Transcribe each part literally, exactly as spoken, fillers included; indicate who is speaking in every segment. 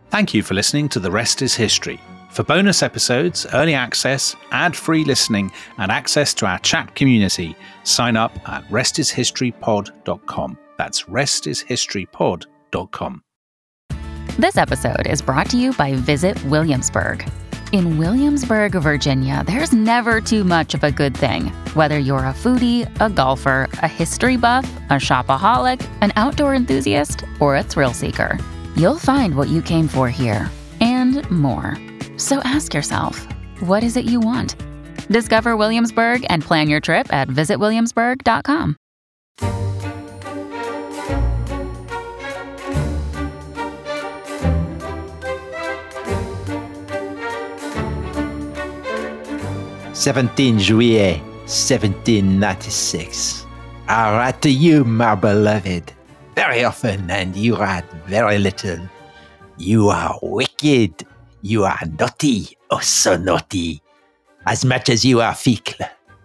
Speaker 1: Thank you for listening to The Rest is History. For bonus episodes, early access, ad-free listening, and access to our chat community, sign up at rest is history pod dot com. That's rest is history pod dot com.
Speaker 2: This episode is brought to you by Visit Williamsburg. In Williamsburg, Virginia, there's never too much of a good thing. Whether you're a foodie, a golfer, a history buff, a shopaholic, an outdoor enthusiast, or a thrill seeker, you'll find what you came for here and more. So ask yourself, what is it you want? Discover Williamsburg and plan your trip at visit williamsburg dot com.
Speaker 3: seventeenth Juillet, seventeen ninety-six. I write to you, my beloved, very often, and you write very little. You are wicked. You are naughty, oh so naughty, as much as you are fickle.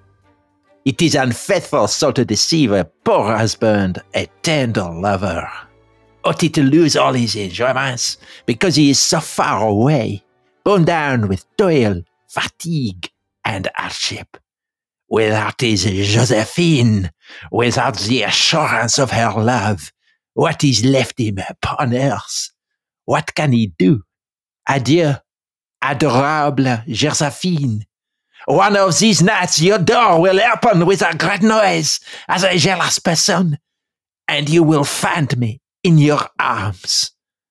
Speaker 3: It is unfaithful so to deceive a poor husband, a tender lover. Ought he to lose all his enjoyments because he is so far away, borne down with toil, fatigue, and hardship? Without his Josephine, without the assurance of her love, what is left him upon earth? What can he do? Adieu, adorable Josephine. One of these nights your door will open with a great noise as a jealous person, and you will find me in your arms.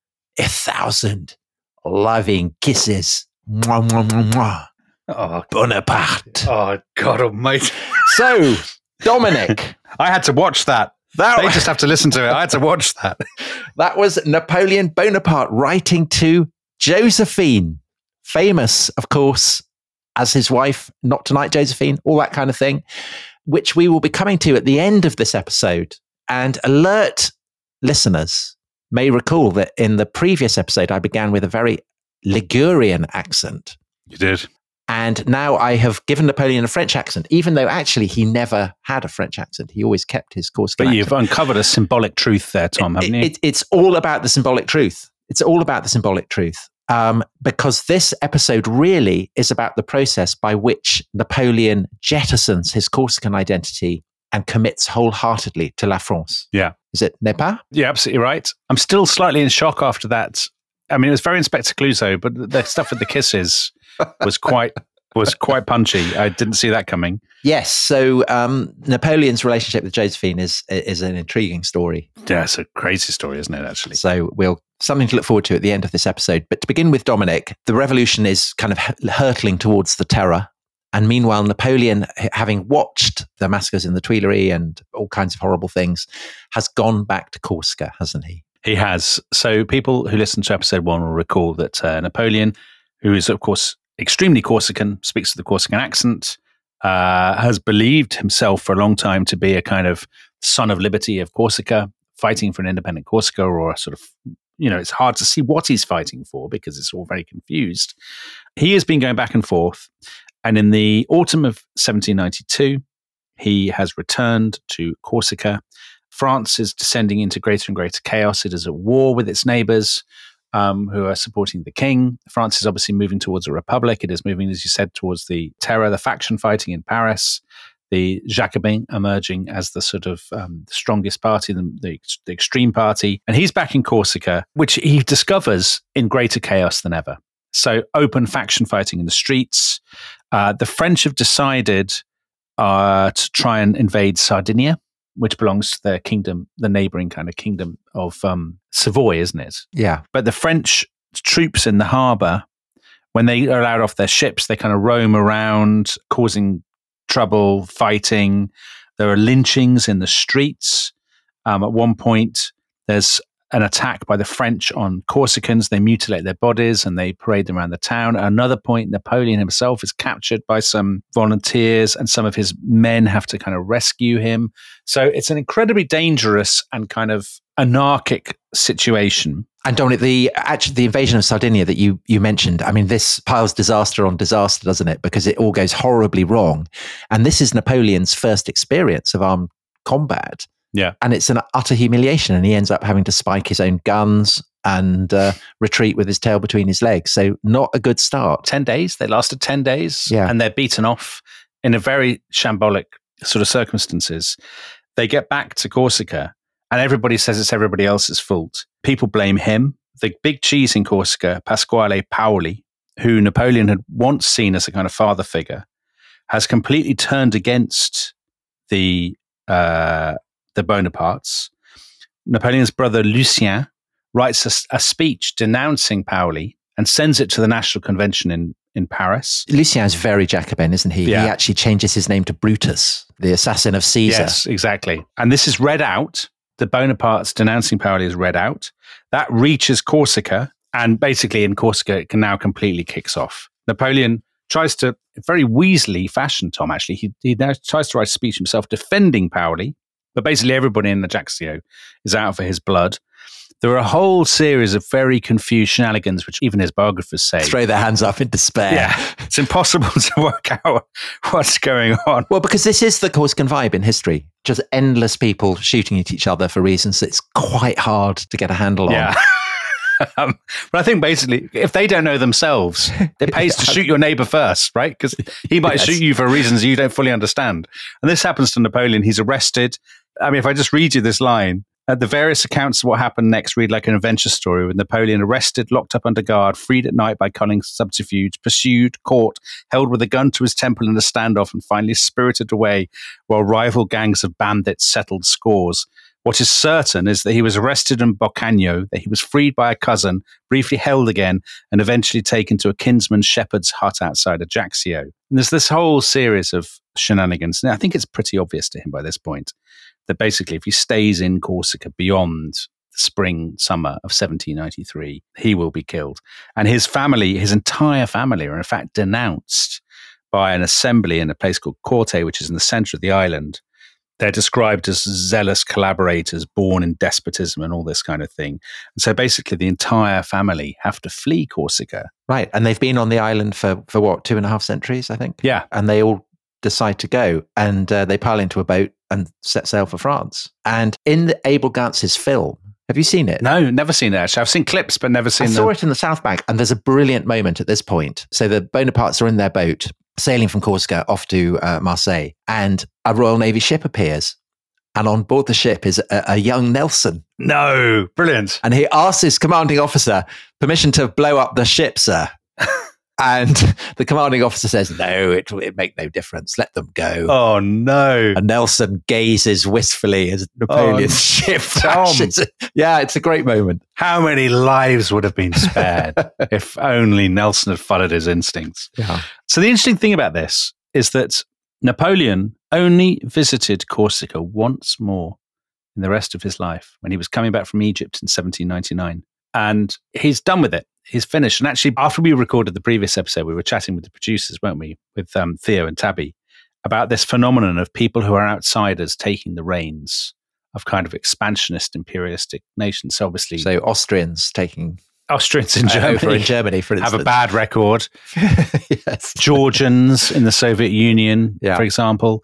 Speaker 3: A thousand loving kisses. Mwah, mwah, mwah, mwah.
Speaker 1: Oh,
Speaker 3: Bonaparte.
Speaker 1: Oh, God almighty.
Speaker 3: So, Dominic.
Speaker 1: I had to watch that.
Speaker 3: That
Speaker 1: they just have to listen to it. I had to watch that.
Speaker 3: That was Napoleon Bonaparte writing to Josephine, famous, of course, as his wife, not tonight, Josephine, all that kind of thing, which we will be coming to at the end of this episode. And alert listeners may recall that in the previous episode, I began with a very Ligurian accent.
Speaker 1: You did.
Speaker 3: And now I have given Napoleon a French accent, even though actually he never had a French accent. He always kept his Corsican
Speaker 1: But
Speaker 3: accent.
Speaker 1: you've uncovered a symbolic truth there, Tom, haven't you?
Speaker 3: It, it, it's all about the symbolic truth. It's all about the symbolic truth. Um, because this episode really is about the process by which Napoleon jettisons his Corsican identity and commits wholeheartedly to La France.
Speaker 1: Yeah.
Speaker 3: Is it n'est pas?
Speaker 1: You're absolutely right. I'm still slightly in shock after that. I mean, it was very Inspector Clouseau, but the stuff with the kisses was quite was quite punchy. I didn't see that coming.
Speaker 3: Yes. So um, Napoleon's relationship with Josephine is is an intriguing story.
Speaker 1: Yeah, it's a crazy story, isn't it, actually?
Speaker 3: So we'll something to look forward to at the end of this episode. But to begin with, Dominic, the revolution is kind of hurtling towards the terror. And meanwhile, Napoleon, having watched the massacres in the Tuileries and all kinds of horrible things, has gone back to Corsica, hasn't he?
Speaker 1: He has. So people who listen to episode one will recall that uh, Napoleon, who is, of course, extremely Corsican, speaks with the Corsican accent, uh, has believed himself for a long time to be a kind of son of liberty of Corsica, fighting for an independent Corsica, or a sort of, you know, it's hard to see what he's fighting for because it's all very confused. He has been going back and forth. And in the autumn of seventeen ninety-two, he has returned to Corsica. France is descending into greater and greater chaos. It is at war with its neighbors um, who are supporting the king. France is obviously moving towards a republic. It is moving, as you said, towards the terror, the faction fighting in Paris, the Jacobins emerging as the sort of um, the strongest party, the, the, the extreme party. And he's back in Corsica, which he discovers in greater chaos than ever. So open faction fighting in the streets. Uh, the French have decided uh, to try and invade Sardinia, which belongs to their kingdom, the neighboring kind of kingdom of um, Savoy, isn't it?
Speaker 3: Yeah.
Speaker 1: But the French troops in the harbor, when they are allowed off their ships, they kind of roam around, causing trouble, fighting. There are lynchings in the streets. Um, at one point, there's an attack by the French on Corsicans. They mutilate their bodies and they parade them around the town. At another point, Napoleon himself is captured by some volunteers and some of his men have to kind of rescue him. So it's an incredibly dangerous and kind of anarchic situation.
Speaker 3: And Dominic, the actually the invasion of Sardinia that you you mentioned, I mean, this piles disaster on disaster, doesn't it? Because it all goes horribly wrong. And this is Napoleon's first experience of armed combat.
Speaker 1: Yeah.
Speaker 3: And it's an utter humiliation. And he ends up having to spike his own guns and uh, retreat with his tail between his legs. So not a good start.
Speaker 1: ten days. They lasted ten days.
Speaker 3: Yeah.
Speaker 1: And they're beaten off in a very shambolic sort of circumstances. They get back to Corsica and everybody says it's everybody else's fault. People blame him. The big cheese in Corsica, Pasquale Paoli, who Napoleon had once seen as a kind of father figure, has completely turned against the uh, the Bonapartes. Napoleon's brother Lucien writes a, a speech denouncing Paoli and sends it to the National Convention in, in Paris.
Speaker 3: Lucien is very Jacobin, isn't he?
Speaker 1: Yeah.
Speaker 3: He actually changes his name to Brutus, the assassin of Caesar.
Speaker 1: Yes, exactly. And this is read out. The Bonapartes denouncing Paoli is read out. That reaches Corsica. And basically in Corsica, it can now completely kicks off. Napoleon tries to, very weaselly fashion, Tom, actually, he, he now tries to write a speech himself defending Paoli. But basically everybody in Ajaccio is out for his blood. There are a whole series of very confused shenanigans, which even his biographers say.
Speaker 3: Throw their hands up in despair.
Speaker 1: Yeah, it's impossible to work out what's going on.
Speaker 3: Well, because this is the Corsican vibe in history. Just endless people shooting at each other for reasons it's quite hard to get a handle on.
Speaker 1: Yeah. um, but I think basically, if they don't know themselves, it pays to shoot your neighbor first, right? Because he might
Speaker 3: Yes.
Speaker 1: shoot you for reasons you don't fully understand. And this happens to Napoleon. He's arrested. I mean, if I just read you this line, Uh, the various accounts of what happened next read like an adventure story, with Napoleon arrested, locked up under guard, freed at night by cunning subterfuge, pursued, caught, held with a gun to his temple in a standoff, and finally spirited away while rival gangs of bandits settled scores. What is certain is that he was arrested in Boccagno, that he was freed by a cousin, briefly held again, and eventually taken to a kinsman's shepherd's hut outside Ajaccio. And there's this whole series of shenanigans. Now, I think it's pretty obvious to him by this point that basically if he stays in Corsica beyond the spring, summer of seventeen ninety-three, he will be killed. And his family, his entire family are in fact denounced by an assembly in a place called Corte, which is in the center of the island. They're described as zealous collaborators born in despotism and all this kind of thing. And so basically the entire family have to flee Corsica.
Speaker 3: Right. And they've been on the island for, for what, two and a half centuries, I think?
Speaker 1: Yeah.
Speaker 3: And they all decide to go and uh, they pile into a boat and set sail for France. And in the Abel Gantz's film, have you seen it?
Speaker 1: No, never seen it actually. I've seen clips, but never seen
Speaker 3: I
Speaker 1: them.
Speaker 3: saw it in the South Bank, and there's a brilliant moment at this point. So the Bonapartes are in their boat, sailing from Corsica off to uh, Marseille, and a Royal Navy ship appears. And on board the ship is a, a young Nelson.
Speaker 1: No, brilliant.
Speaker 3: And he asks his commanding officer permission to blow up the ship, sir. And the commanding officer says, no, it will make no difference. Let them go.
Speaker 1: Oh, no.
Speaker 3: And Nelson gazes wistfully as Napoleon's
Speaker 1: Oh,
Speaker 3: ship
Speaker 1: Tom.
Speaker 3: crashes. Yeah, it's a great moment.
Speaker 1: How many lives would have been spared if only Nelson had followed his instincts?
Speaker 3: Yeah.
Speaker 1: So the interesting thing about this is that Napoleon only visited Corsica once more in the rest of his life when he was coming back from Egypt in seventeen ninety-nine. And he's done with it. He's finished. And actually, after we recorded the previous episode, we were chatting with the producers, weren't we, with um, Theo and Tabby, about this phenomenon of people who are outsiders taking the reins of kind of expansionist, imperialistic nations. So obviously,
Speaker 3: So Austrians taking
Speaker 1: Austrians in
Speaker 3: uh,
Speaker 1: Germany,
Speaker 3: over in Germany, for instance.
Speaker 1: have a bad record.
Speaker 3: Yes.
Speaker 1: Georgians in the Soviet Union,
Speaker 3: Yeah.
Speaker 1: for example.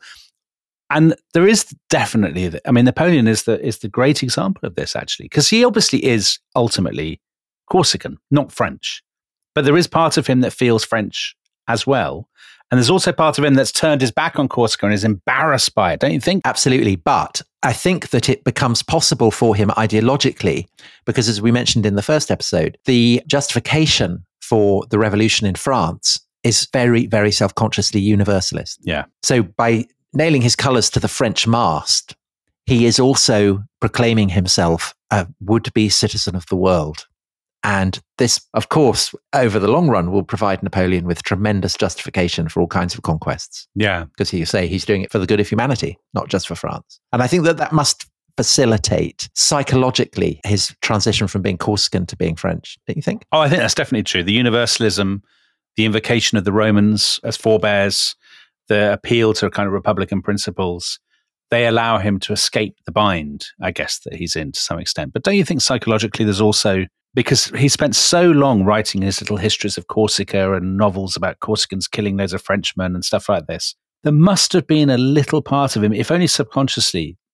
Speaker 1: And there is definitely, I mean, Napoleon is the is the great example of this, actually, because he obviously is ultimately Corsican, not French. But there is part of him that feels French as well. And there's also part of him that's turned his back on Corsica and is embarrassed by it, don't you think?
Speaker 3: Absolutely. But I think that it becomes possible for him ideologically, because as we mentioned in the first episode, the justification for the revolution in France is very, very self-consciously universalist.
Speaker 1: Yeah.
Speaker 3: So by nailing his colours to the French mast, he is also proclaiming himself a would-be citizen of the world. And this, of course, over the long run, will provide Napoleon with tremendous justification for all kinds of conquests.
Speaker 1: Yeah.
Speaker 3: Because he say he's doing it for the good of humanity, not just for France. And I think that that must facilitate psychologically his transition from being Corsican to being French, don't you think?
Speaker 1: Oh, I think that's definitely true. The universalism, the invocation of the Romans as forebears, the appeal to kind of Republican principles, they allow him to escape the bind, I guess, that he's in to some extent. But don't you think psychologically there's also, because he spent so long writing his little histories of Corsica and novels about Corsicans killing loads of Frenchmen and stuff like this, there must have been a little part of him, if only subconsciously,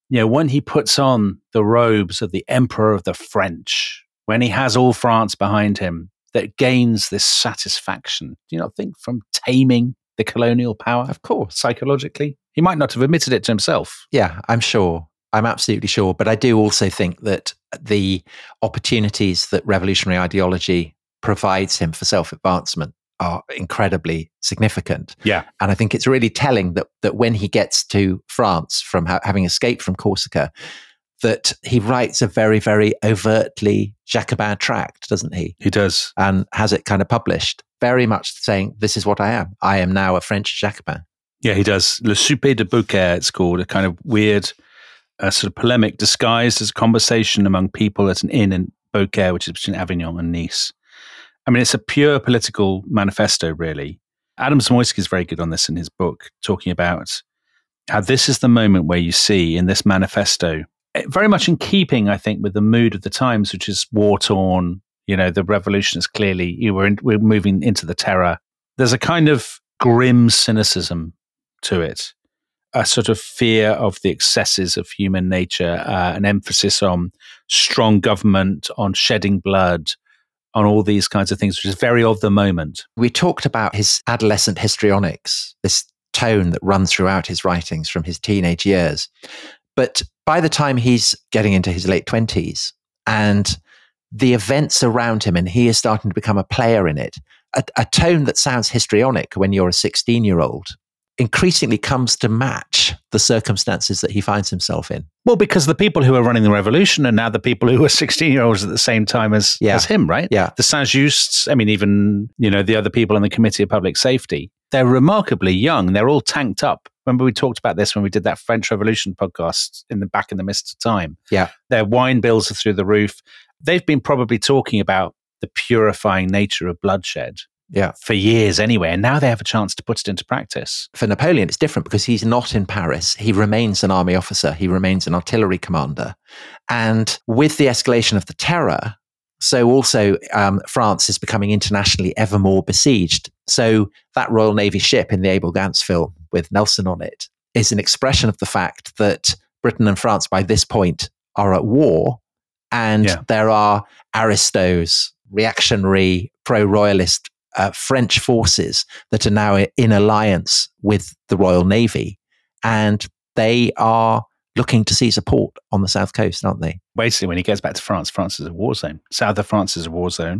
Speaker 1: you know, when he puts on the robes of the Emperor of the French, when he has all France behind him, that gains this satisfaction. Do you not think from taming the colonial power?
Speaker 3: Of course.
Speaker 1: Psychologically? He might not have admitted it to himself.
Speaker 3: Yeah, I'm sure. I'm absolutely sure. But I do also think that the opportunities that revolutionary ideology provides him for self-advancement are incredibly significant.
Speaker 1: Yeah.
Speaker 3: And I think it's really telling that that when he gets to France from ha- having escaped from Corsica, that he writes a very, very overtly Jacobin tract, doesn't he?
Speaker 1: He does.
Speaker 3: And has it kind of published, very much saying, this is what I am. I am now a French Jacobin.
Speaker 1: Yeah, he does. Le Souper de Beaucaire, it's called, a kind of weird uh, sort of polemic disguised as a conversation among people at an inn in Beaucaire, which is between Avignon and Nice. I mean, it's a pure political manifesto, really. Adam Zamoyski is very good on this in his book, talking about how this is the moment where you see in this manifesto, very much in keeping, I think, with the mood of the times, which is war-torn. You know, the revolution is clearly, you were in, we're moving into the terror. There's a kind of grim cynicism to it, a sort of fear of the excesses of human nature, uh, an emphasis on strong government, on shedding blood, on all these kinds of things, which is very of the moment.
Speaker 3: We talked about his adolescent histrionics, this tone that runs throughout his writings from his teenage years. But by the time he's getting into his late twenties and the events around him, and he is starting to become a player in it, a, a tone that sounds histrionic when you're a sixteen-year-old increasingly comes to match the circumstances that he finds himself in.
Speaker 1: Well, because the people who are running the revolution are now the people who were sixteen-year-olds at the same time as,
Speaker 3: yeah.
Speaker 1: as him, right?
Speaker 3: Yeah.
Speaker 1: The Saint-Justes, I mean, even, you know, the other people on the Committee of Public Safety, they're remarkably young. They're all tanked up. Remember we talked about this when we did that French Revolution podcast in the back in the mist of time.
Speaker 3: Yeah.
Speaker 1: Their wine bills are through the roof. They've been probably talking about the purifying nature of bloodshed
Speaker 3: yeah.
Speaker 1: for years anyway, and now they have a chance to put it into practice.
Speaker 3: For Napoleon, it's different because he's not in Paris. He remains an army officer. He remains an artillery commander. And with the escalation of the terror, so also um, France is becoming internationally ever more besieged. So that Royal Navy ship in the Abel Gance film with Nelson on it is an expression of the fact that Britain and France by this point are at war, and yeah. there are aristos, reactionary, pro-royalist uh, French forces that are now in alliance with the Royal Navy, and they are looking to seize a port on the south coast, aren't they?
Speaker 1: Basically, when he gets back to France, France is a war zone. South of France is a war zone.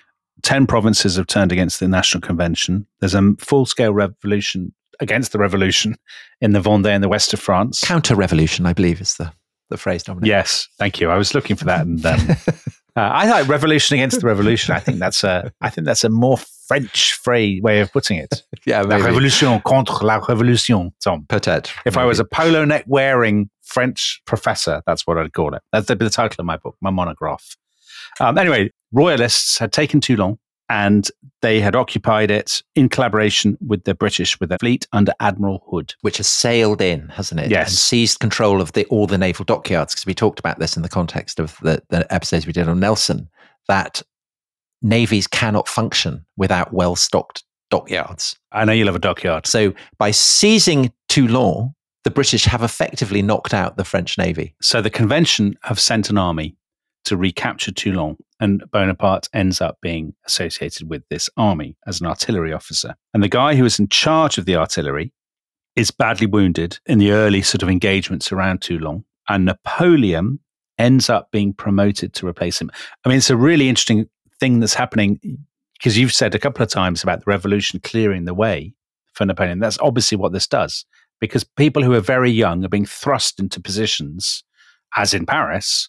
Speaker 1: Ten provinces have turned against the National Convention. There's a full-scale revolution against the revolution in the Vendée and the west of France.
Speaker 3: Counter-revolution, I believe, is the, the phrase, Dominic.
Speaker 1: Yes, thank you. I was looking for that, and um, uh, I like revolution against the revolution. I think that's a, I think that's a more French phrase way of putting it.
Speaker 3: Yeah, maybe.
Speaker 1: La révolution contre la révolution, Tom.
Speaker 3: Peut-être.
Speaker 1: If
Speaker 3: maybe.
Speaker 1: I was a polo neck wearing French professor, that's what I'd call it. That's the, the title of my book, my monograph. Um, anyway, royalists had taken Toulon, and they had occupied it in collaboration with the British, with their fleet under Admiral Hood.
Speaker 3: Which has sailed in, hasn't it?
Speaker 1: Yes.
Speaker 3: And seized control of the, all the naval dockyards, because we talked about this in the context of the, the episodes we did on Nelson, that navies cannot function without well-stocked dockyards.
Speaker 1: I know you love a dockyard.
Speaker 3: So by seizing Toulon, the British have effectively knocked out the French Navy.
Speaker 1: So the convention have sent an army to recapture Toulon, and Bonaparte ends up being associated with this army as an artillery officer. And the guy who is in charge of the artillery is badly wounded in the early sort of engagements around Toulon, and Napoleon ends up being promoted to replace him. I mean, it's a really interesting thing that's happening, because you've said a couple of times about the revolution clearing the way for Napoleon. That's obviously what this does, because people who are very young are being thrust into positions, as in Paris,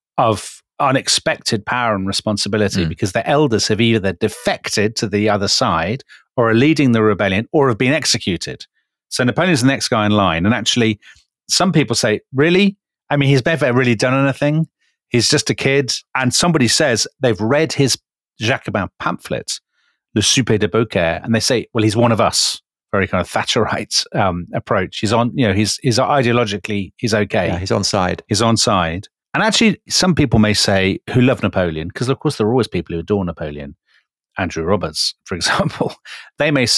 Speaker 1: of unexpected power and responsibility, mm. because their elders have either defected to the other side or are leading the rebellion or have been executed. So Napoleon's the next guy in line. And actually, some people say, really? I mean, he's never really done anything. He's just a kid. And somebody says they've read his Jacobin pamphlet, Le Souper de Beaucaire, and they say, well, he's one of us. Very kind of Thatcherite um, approach. He's on, you know, he's, he's ideologically, he's okay.
Speaker 3: Yeah, he's on side.
Speaker 1: He's on side. And actually, some people may say, who love Napoleon, because of course there are always people who adore Napoleon, Andrew Roberts, for example, they may say,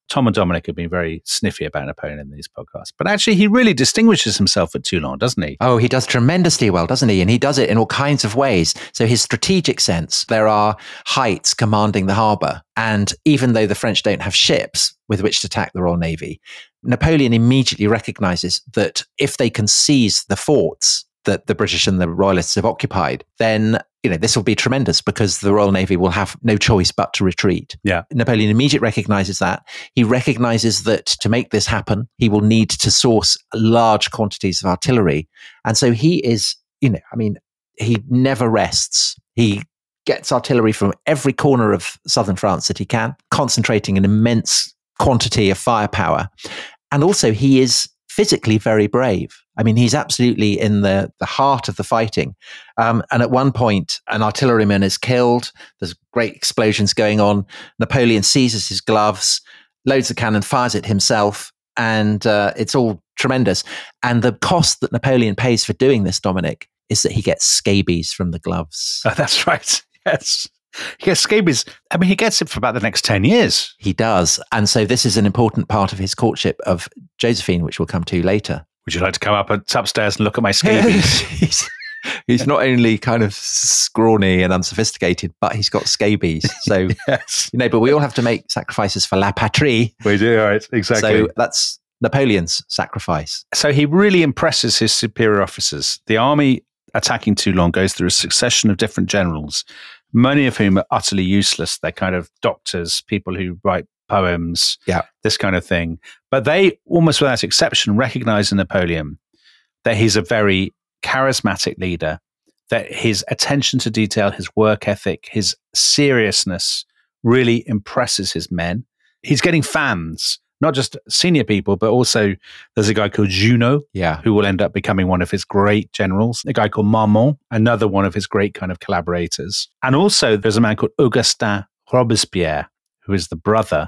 Speaker 1: Tom and Dominic have been very sniffy about Napoleon in these podcasts. But actually, he really distinguishes himself at Toulon, doesn't he?
Speaker 3: Oh, he does tremendously well, doesn't he? And he does it in all kinds of ways. So his strategic sense, there are heights commanding the harbour. And even though the French don't have ships with which to attack the Royal Navy, Napoleon immediately recognises that if they can seize the forts that the British and the Royalists have occupied, then you know this will be tremendous because the Royal Navy will have no choice but to retreat.
Speaker 1: Yeah.
Speaker 3: Napoleon immediately recognises that. He recognises that to make this happen, he will need to source large quantities of artillery. And so he is, you know, I mean, he never rests. He gets artillery from every corner of southern France that he can, concentrating an immense quantity of firepower. And also he is physically very brave. I mean, he's absolutely in the, the heart of the fighting. Um, and at one point, an artilleryman is killed. There's great explosions going on. Napoleon seizes his gloves, loads the cannon, fires it himself, and uh, it's all tremendous. And the cost that Napoleon pays for doing this, Dominic, is that he gets scabies from the gloves.
Speaker 1: Oh, that's right. Yes. He gets scabies. I mean, he gets it for about the next ten years.
Speaker 3: He does. And so this is an important part of his courtship of Josephine, which we'll come to later.
Speaker 1: Would you like to come up and upstairs and look at my scabies?
Speaker 3: he's, he's not only kind of scrawny and unsophisticated, but he's got scabies. So,
Speaker 1: yes.
Speaker 3: you know, but we all have to make sacrifices for la patrie.
Speaker 1: We do, right, exactly.
Speaker 3: So that's Napoleon's sacrifice.
Speaker 1: So he really impresses his superior officers. The army attacking Toulon goes through a succession of different generals, many of whom are utterly useless. They're kind of doctors, people who write poems,
Speaker 3: yeah,
Speaker 1: this kind of thing. But they, almost without exception, recognize in Napoleon that he's a very charismatic leader, that his attention to detail, his work ethic, his seriousness really impresses his men. He's getting fans, not just senior people, but also there's a guy called Junot,
Speaker 3: yeah,
Speaker 1: who will end up becoming one of his great generals, a guy called Marmont, another one of his great kind of collaborators. And also there's a man called Augustin Robespierre, who is the brother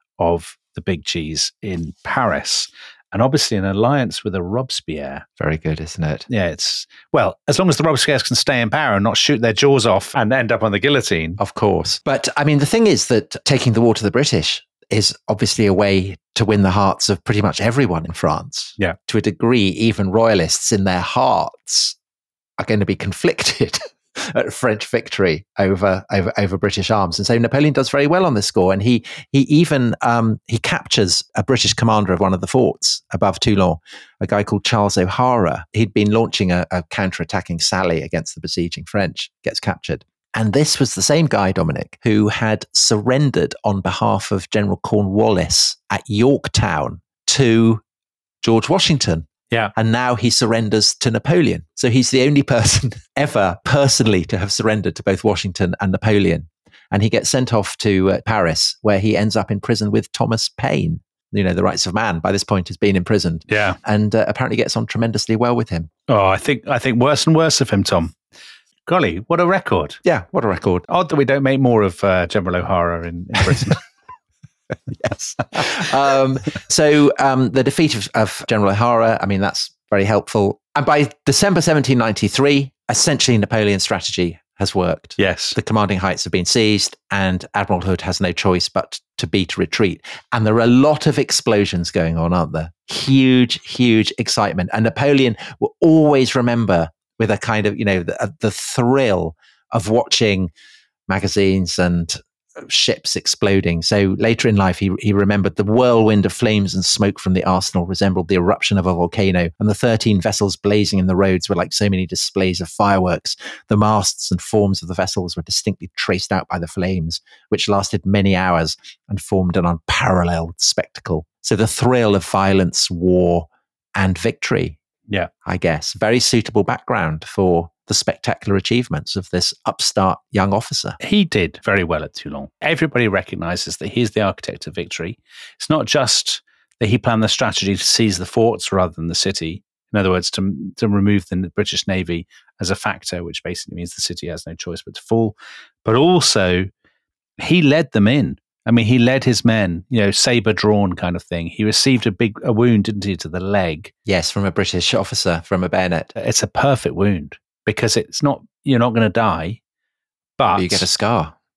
Speaker 1: of the big cheese in Paris. And obviously an alliance with a Robespierre.
Speaker 3: Very good, isn't it?
Speaker 1: Yeah, it's, well, as long as the Robespierres can stay in power and not shoot their jaws off and end up on the guillotine.
Speaker 3: Of course. But I mean, the thing is that taking the war to the British is obviously a way to win the hearts of pretty much everyone in France.
Speaker 1: Yeah.
Speaker 3: To a degree, even royalists in their hearts are going to be conflicted at French victory over, over over British arms. And so Napoleon does very well on this score. And he he even um, he captures a British commander of one of the forts above Toulon, a guy called Charles O'Hara. He'd been launching a, a counter-attacking sally against the besieging French, gets captured. And this was the same guy, Dominic, who had surrendered on behalf of General Cornwallis at Yorktown to George Washington.
Speaker 1: Yeah.
Speaker 3: And now he surrenders to Napoleon. So he's the only person ever personally to have surrendered to both Washington and Napoleon. And he gets sent off to uh, Paris, where he ends up in prison with Thomas Paine. You know, the rights of man by this point has been imprisoned.
Speaker 1: Yeah.
Speaker 3: And uh, apparently gets on tremendously well with him.
Speaker 1: Oh, I think I think worse and worse of him, Tom. Golly, what a record.
Speaker 3: Yeah, what a record.
Speaker 1: Odd that we don't make more of uh, General O'Hara in, in Britain.
Speaker 3: Yes. Um, so um, the defeat of, of General O'Hara, I mean, that's very helpful. And by December seventeen ninety-three, essentially Napoleon's strategy has worked.
Speaker 1: Yes.
Speaker 3: The commanding heights have been seized and Admiral Hood has no choice but to beat retreat. And there are a lot of explosions going on, aren't there? Huge, huge excitement. And Napoleon will always remember with a kind of, you know, the, the thrill of watching magazines and ships exploding. So later in life, he, he remembered the whirlwind of flames and smoke from the arsenal resembled the eruption of a volcano, and the thirteen vessels blazing in the roads were like so many displays of fireworks. The masts and forms of the vessels were distinctly traced out by the flames, which lasted many hours and formed an unparalleled spectacle. So the thrill of violence, war, and victory,
Speaker 1: yeah,
Speaker 3: I guess, very suitable background for the spectacular achievements of this upstart young officer.
Speaker 1: He did very well at Toulon. Everybody recognizes that he's the architect of victory. It's not just that he planned the strategy to seize the forts rather than the city. In other words, to, to remove the British Navy as a factor, which basically means the city has no choice but to fall. But also, he led them in. I mean, he led his men, you know, saber drawn kind of thing. He received a big a wound, didn't he, to the leg?
Speaker 3: Yes, from a British officer, from a bayonet.
Speaker 1: It's a perfect wound. Because it's not, you're not going to die, but
Speaker 3: you get a scar.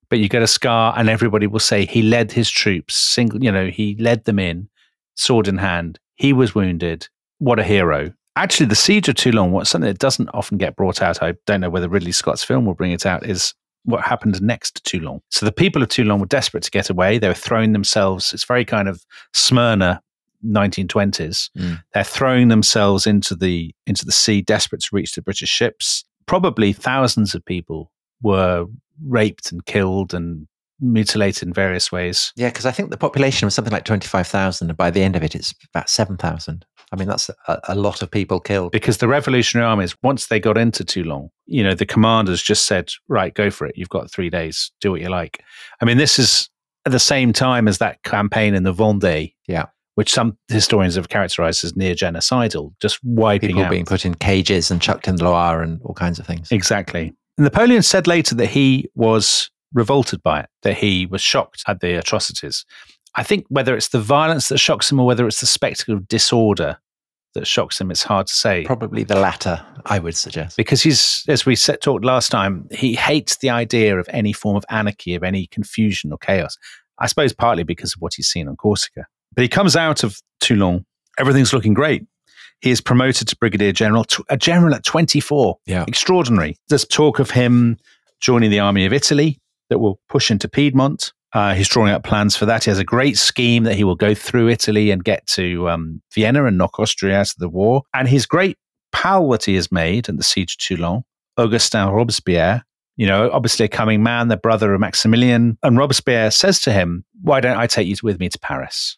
Speaker 1: but you get a scar and everybody will say he led his troops, single, you know, he led them in, sword in hand. He was wounded. What a hero. Actually, the Siege of Toulon, what's something that doesn't often get brought out, I don't know whether Ridley Scott's film will bring it out, is what happened next to Toulon. So the people of Toulon were desperate to get away. They were throwing themselves, it's very kind of Smyrna nineteen twenties. Mm. They're throwing themselves into the into the sea, desperate to reach the British ships. Probably thousands of people were raped and killed and mutilated in various ways.
Speaker 3: Yeah, because I think the population was something like twenty-five thousand, and by the end of it, it's about seven thousand. I mean, that's a, a lot of people killed.
Speaker 1: Because the revolutionary armies, once they got into Toulon, you know, the commanders just said, right, go for it. You've got three days. Do what you like. I mean, this is at the same time as that campaign in the Vendée,
Speaker 3: yeah,
Speaker 1: which some historians have characterized as near genocidal, just wiping
Speaker 3: people
Speaker 1: out.
Speaker 3: being put in cages and chucked in the Loire and all kinds of things.
Speaker 1: Exactly. Napoleon said later that he was revolted by it, that he was shocked at the atrocities. I think whether it's the violence that shocks him or whether it's the spectacle of disorder that shocks him, it's hard to say.
Speaker 3: Probably the latter, I would suggest.
Speaker 1: Because he's, as we set, talked last time, he hates the idea of any form of anarchy, of any confusion or chaos. I suppose partly because of what he's seen on Corsica. But he comes out of Toulon, everything's looking great. He is promoted to brigadier general, a general at twenty-four.
Speaker 3: Yeah.
Speaker 1: Extraordinary. There's talk of him joining the army of Italy that will push into Piedmont. Uh, he's drawing up plans for that. He has a great scheme that he will go through Italy and get to um, Vienna and knock Austria out of the war. And his great pal that he has made at the Siege of Toulon, Augustin Robespierre, you know, obviously a coming man, the brother of Maximilian. And Robespierre says to him, why don't I take you with me to Paris?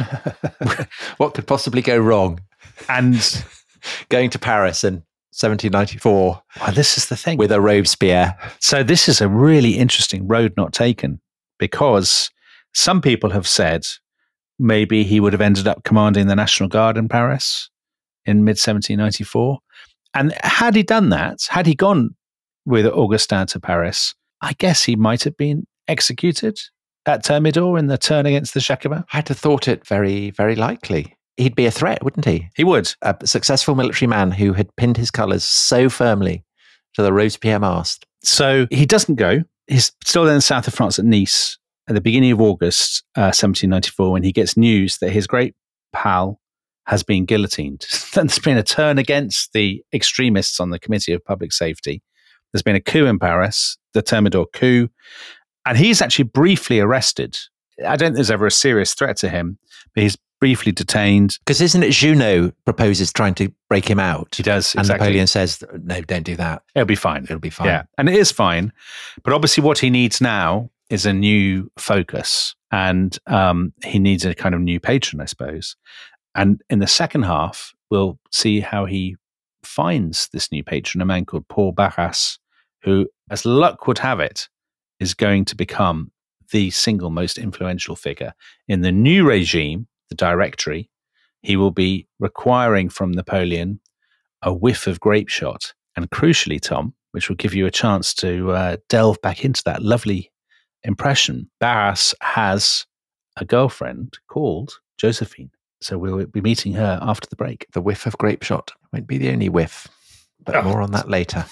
Speaker 3: What could possibly go wrong?
Speaker 1: And
Speaker 3: going to Paris in seventeen ninety-four.
Speaker 1: Well, this is the thing.
Speaker 3: With a Robespierre.
Speaker 1: So this is a really interesting road not taken, because some people have said maybe he would have ended up commanding the National Guard in Paris in mid seventeen ninety-four. And had he done that, had he gone with Augustin to Paris, I guess he might have been executed at Thermidor in the turn against the Jacobins.
Speaker 3: I'd have thought it very, very likely. He'd be a threat, wouldn't he?
Speaker 1: He would.
Speaker 3: A successful military man who had pinned his colours so firmly to the Robespierre mast.
Speaker 1: So he doesn't go. He's still in the south of France at Nice at the beginning of August uh, seventeen ninety-four, when he gets news that his great pal has been guillotined. There's been a turn against the extremists on the Committee of Public Safety. There's been a coup in Paris, the Thermidor coup, and he's actually briefly arrested. I don't think there's ever a serious threat to him, but he's briefly detained.
Speaker 3: Because isn't it Junot proposes trying to break him out?
Speaker 1: He does,
Speaker 3: and
Speaker 1: exactly.
Speaker 3: Napoleon says, no, don't do that.
Speaker 1: It'll be fine.
Speaker 3: It'll be fine.
Speaker 1: Yeah, and it is fine. But obviously what he needs now is a new focus, and um, he needs a kind of new patron, I suppose. And in the second half, we'll see how he finds this new patron, a man called Paul Barras, who, as luck would have it, is going to become the single most influential figure in the new regime, the Directory. He will be requiring from Napoleon a whiff of grape shot. And crucially, Tom, which will give you a chance to uh, delve back into that lovely impression, Barras has a girlfriend called Josephine. So we'll be meeting her after the break.
Speaker 3: The whiff of grape shot won't be the only whiff, but oh. more on that later.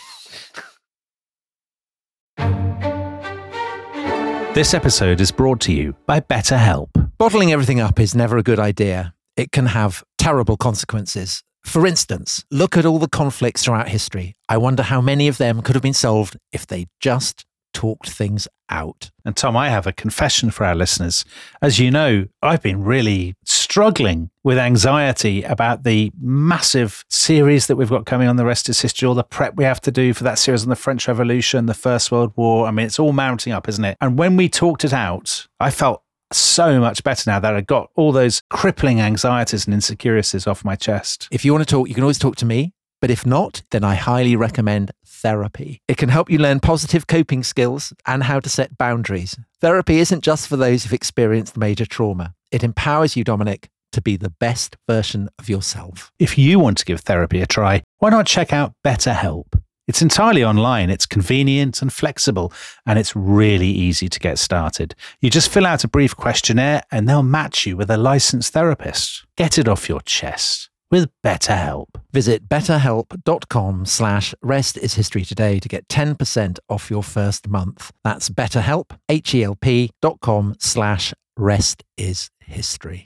Speaker 1: This episode is brought to you by BetterHelp.
Speaker 3: Bottling everything up is never a good idea. It can have terrible consequences. For instance, look at all the conflicts throughout history. I wonder how many of them could have been solved if they just talked things out.
Speaker 1: And Tom, I have a confession for our listeners. As you know, I've been really struggling with anxiety about the massive series that we've got coming on The Rest is History, all the prep we have to do for that series on the French Revolution, the First World War. I mean, it's all mounting up, isn't it? And when we talked it out, I felt so much better now that I got all those crippling anxieties and insecurities off my chest.
Speaker 3: If you want to talk, you can always talk to me. But if not, then I highly recommend therapy. It can help you learn positive coping skills and how to set boundaries. Therapy isn't just for those who've experienced major trauma. It empowers you, Dominic, to be the best version of yourself.
Speaker 1: If you want to give therapy a try, why not check out BetterHelp? It's entirely online, it's convenient and flexible, and it's really easy to get started. You just fill out a brief questionnaire and they'll match you with a licensed therapist. Get it off your chest
Speaker 3: with BetterHelp. Visit betterhelp.com slash rest is history today to get ten percent off your first month. That's betterhelp, H-E-L-P dot com slash rest is history.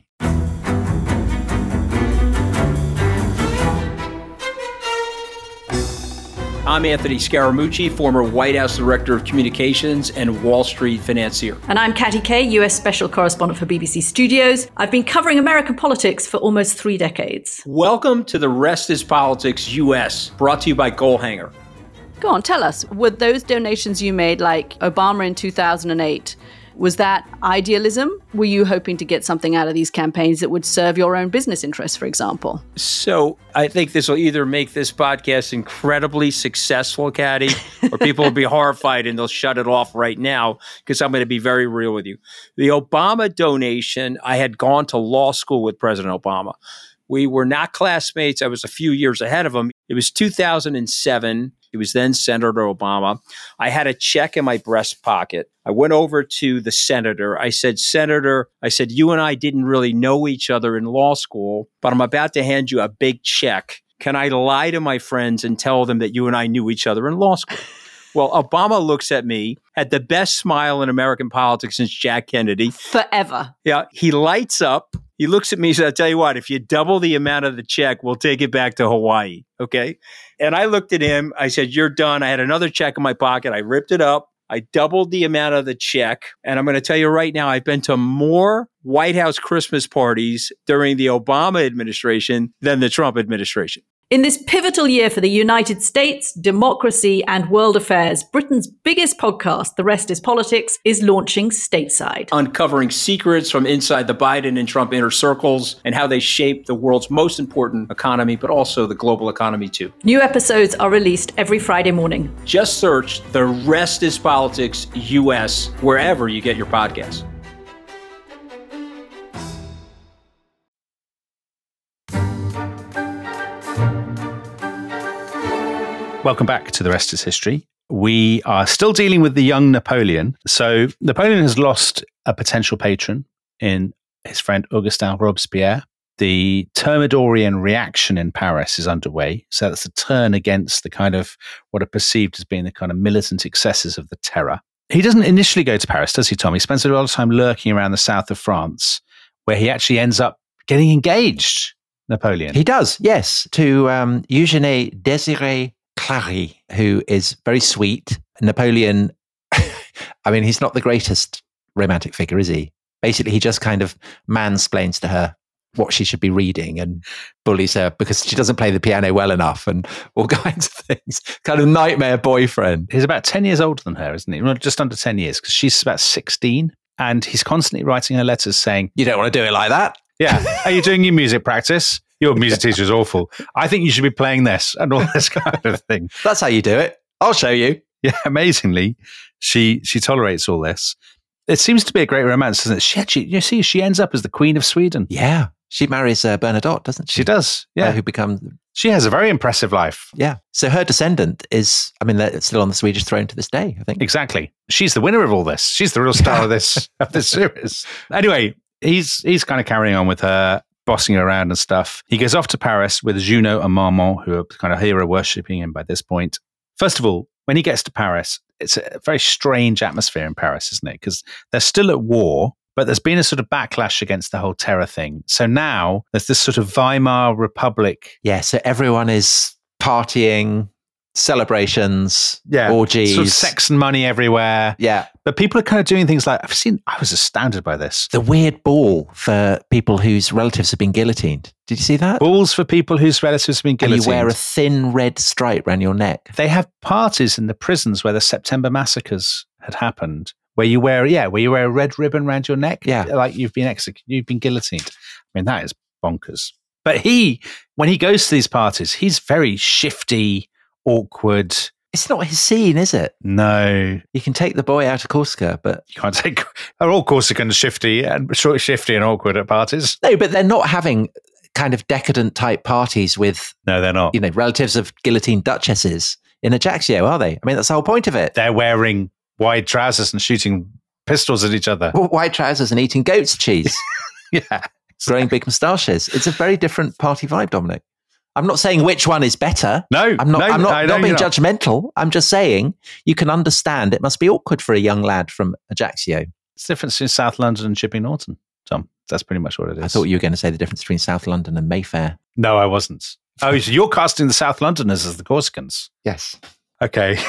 Speaker 4: I'm Anthony Scaramucci, former White House Director of Communications and Wall Street financier.
Speaker 5: And I'm Katty Kay, U S Special Correspondent for B B C Studios. I've been covering American politics for almost three decades.
Speaker 4: Welcome to The Rest is Politics U S, brought to you by Goalhanger.
Speaker 5: Go on, tell us, were those donations you made, like Obama in two thousand eight, was that idealism? Were you hoping to get something out of these campaigns that would serve your own business interests, for example?
Speaker 4: So I think this will either make this podcast incredibly successful, Katty, or people will be horrified and they'll shut it off right now because I'm going to be very real with you. The Obama donation, I had gone to law school with President Obama. We were not classmates. I was a few years ahead of him. It was two thousand seven. He was then Senator Obama. I had a check in my breast pocket. I went over to the senator. I said, Senator, I said, you and I didn't really know each other in law school, but I'm about to hand you a big check. Can I lie to my friends and tell them that you and I knew each other in law school? Well, Obama looks at me, had the best smile in American politics since Jack Kennedy.
Speaker 5: Forever.
Speaker 4: Yeah, he lights up. He looks at me and says, I'll tell you what, if you double the amount of the check, we'll take it back to Hawaii. Okay. And I looked at him. I said, you're done. I had another check in my pocket. I ripped it up. I doubled the amount of the check. And I'm going to tell you right now, I've been to more White House Christmas parties during the Obama administration than the Trump administration.
Speaker 5: In this pivotal year for the United States, democracy, and world affairs, Britain's biggest podcast, The Rest is Politics, is launching stateside.
Speaker 4: Uncovering secrets from inside the Biden and Trump inner circles and how they shape the world's most important economy, but also the global economy too.
Speaker 5: New episodes are released every Friday morning.
Speaker 4: Just search The Rest is Politics U S wherever you get your podcasts.
Speaker 1: Welcome back to The Rest is History. We are still dealing with the young Napoleon. So Napoleon has lost a potential patron in his friend Augustin Robespierre. The Thermidorian reaction in Paris is underway. So that's a turn against the kind of what are perceived as being the kind of militant excesses of the Terror. He doesn't initially go to Paris, does he, Tom? He spends a lot of time lurking around the south of France, where he actually ends up getting engaged, Napoleon.
Speaker 3: He does, yes, to um, Eugenie Désirée Clary, who is very sweet. Napoleon, I mean, he's not the greatest romantic figure, is he? Basically, he just kind of mansplains to her what she should be reading and bullies her because she doesn't play the piano well enough and all kinds of things. Kind of nightmare boyfriend.
Speaker 1: He's about ten years older than her, isn't he? Well, just under ten years, because she's about sixteen. And he's constantly writing her letters saying,
Speaker 3: you don't want to do it like that.
Speaker 1: Yeah. Are you doing your music practice? Your music teacher is awful. I think you should be playing this and all this kind of thing.
Speaker 3: That's how you do it. I'll show you.
Speaker 1: Yeah, amazingly, she she tolerates all this. It seems to be a great romance, doesn't it? She actually, you see, she ends up as the Queen of Sweden.
Speaker 3: Yeah. She marries uh, Bernadotte, doesn't she?
Speaker 1: She does, yeah.
Speaker 3: Uh, who becomes...
Speaker 1: She has a very impressive life.
Speaker 3: Yeah. So her descendant is, I mean, they're still on the Swedish throne to this day, I think.
Speaker 1: Exactly. She's the winner of all this. She's the real star of this of this series. Anyway, he's he's kind of carrying on with her, bossing her around and stuff. He goes off to Paris with Junot and Marmont, who are kind of hero worshipping him by this point. First of all, when he gets to Paris, it's a very strange atmosphere in Paris, isn't it? Because they're still at war, but there's been a sort of backlash against the whole Terror thing. So now there's this sort of Weimar Republic.
Speaker 3: Yeah, so everyone is partying, celebrations,
Speaker 1: yeah,
Speaker 3: orgies.
Speaker 1: Sort of sex and money everywhere.
Speaker 3: Yeah.
Speaker 1: But people are kind of doing things like, I've seen, I was astounded by this.
Speaker 3: The weird ball for people whose relatives have been guillotined. Did you see that?
Speaker 1: Balls for people whose relatives have been guillotined.
Speaker 3: And you wear a thin red stripe around your neck.
Speaker 1: They have parties in the prisons where the September massacres had happened, where you wear, yeah, where you wear a red ribbon around your neck.
Speaker 3: Yeah.
Speaker 1: Like you've been executed, you've been guillotined. I mean, that is bonkers. But he, when he goes to these parties, he's very shifty, awkward.
Speaker 3: It's not his scene, is it?
Speaker 1: No.
Speaker 3: You can take the boy out of Corsica, but...
Speaker 1: You can't take... They're all Corsicans shifty and short, shifty and awkward at parties.
Speaker 3: No, but they're not having kind of decadent type parties with...
Speaker 1: No, they're not.
Speaker 3: You know, relatives of guillotined duchesses in Ajaccio, are they? I mean, that's the whole point of it.
Speaker 1: They're wearing wide trousers and shooting pistols at each other.
Speaker 3: Well, white trousers and eating goat's cheese.
Speaker 1: Yeah.
Speaker 3: growing big moustaches. It's a very different party vibe, Dominic. I'm not saying which one is better.
Speaker 1: No,
Speaker 3: I'm not.
Speaker 1: no,
Speaker 3: I'm not,
Speaker 1: I
Speaker 3: not
Speaker 1: know
Speaker 3: being
Speaker 1: you're not.
Speaker 3: judgmental. I'm just saying you can understand it must be awkward for a young lad from Ajaccio.
Speaker 1: It's the difference between South London and Chipping Norton, Tom. That's pretty much what it is.
Speaker 3: I thought you were going to say the difference between South London and Mayfair.
Speaker 1: No, I wasn't. Oh, so you're casting the South Londoners as the Corsicans.
Speaker 3: Yes.
Speaker 1: Okay.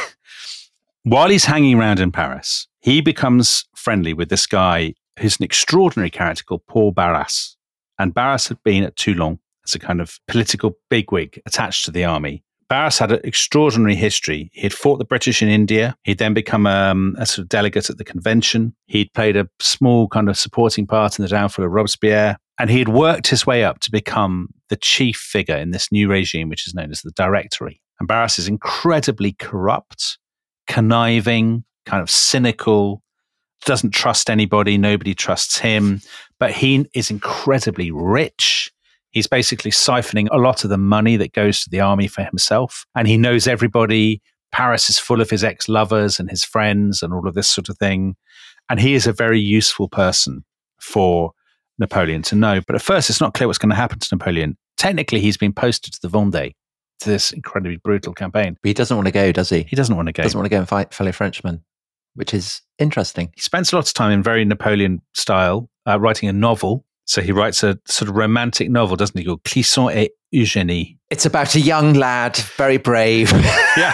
Speaker 1: While he's hanging around in Paris, he becomes friendly with this guy who's an extraordinary character called Paul Barras. And Barras had been at Toulon as a kind of political bigwig attached to the army. Barras had an extraordinary history. He had fought the British in India. He'd then become um, a sort of delegate at the convention. He'd played a small kind of supporting part in the downfall of Robespierre. And he had worked his way up to become the chief figure in this new regime, which is known as the Directory. And Barras is incredibly corrupt, conniving, kind of cynical, doesn't trust anybody. Nobody trusts him. But he is incredibly rich. He's basically siphoning a lot of the money that goes to the army for himself. And he knows everybody. Paris is full of his ex-lovers and his friends and all of this sort of thing. And he is a very useful person for Napoleon to know. But at first, it's not clear what's going to happen to Napoleon. Technically, he's been posted to the Vendée, to this incredibly brutal campaign.
Speaker 3: But he doesn't want to go, does he?
Speaker 1: He doesn't want to go.
Speaker 3: Doesn't want to go and fight fellow Frenchmen, which is interesting.
Speaker 1: He spends a lot of time in very Napoleon style, uh, writing a novel. So he writes a sort of romantic novel, doesn't he, called Clisson et Eugénie.
Speaker 3: It's about a young lad, very brave.
Speaker 1: Yeah.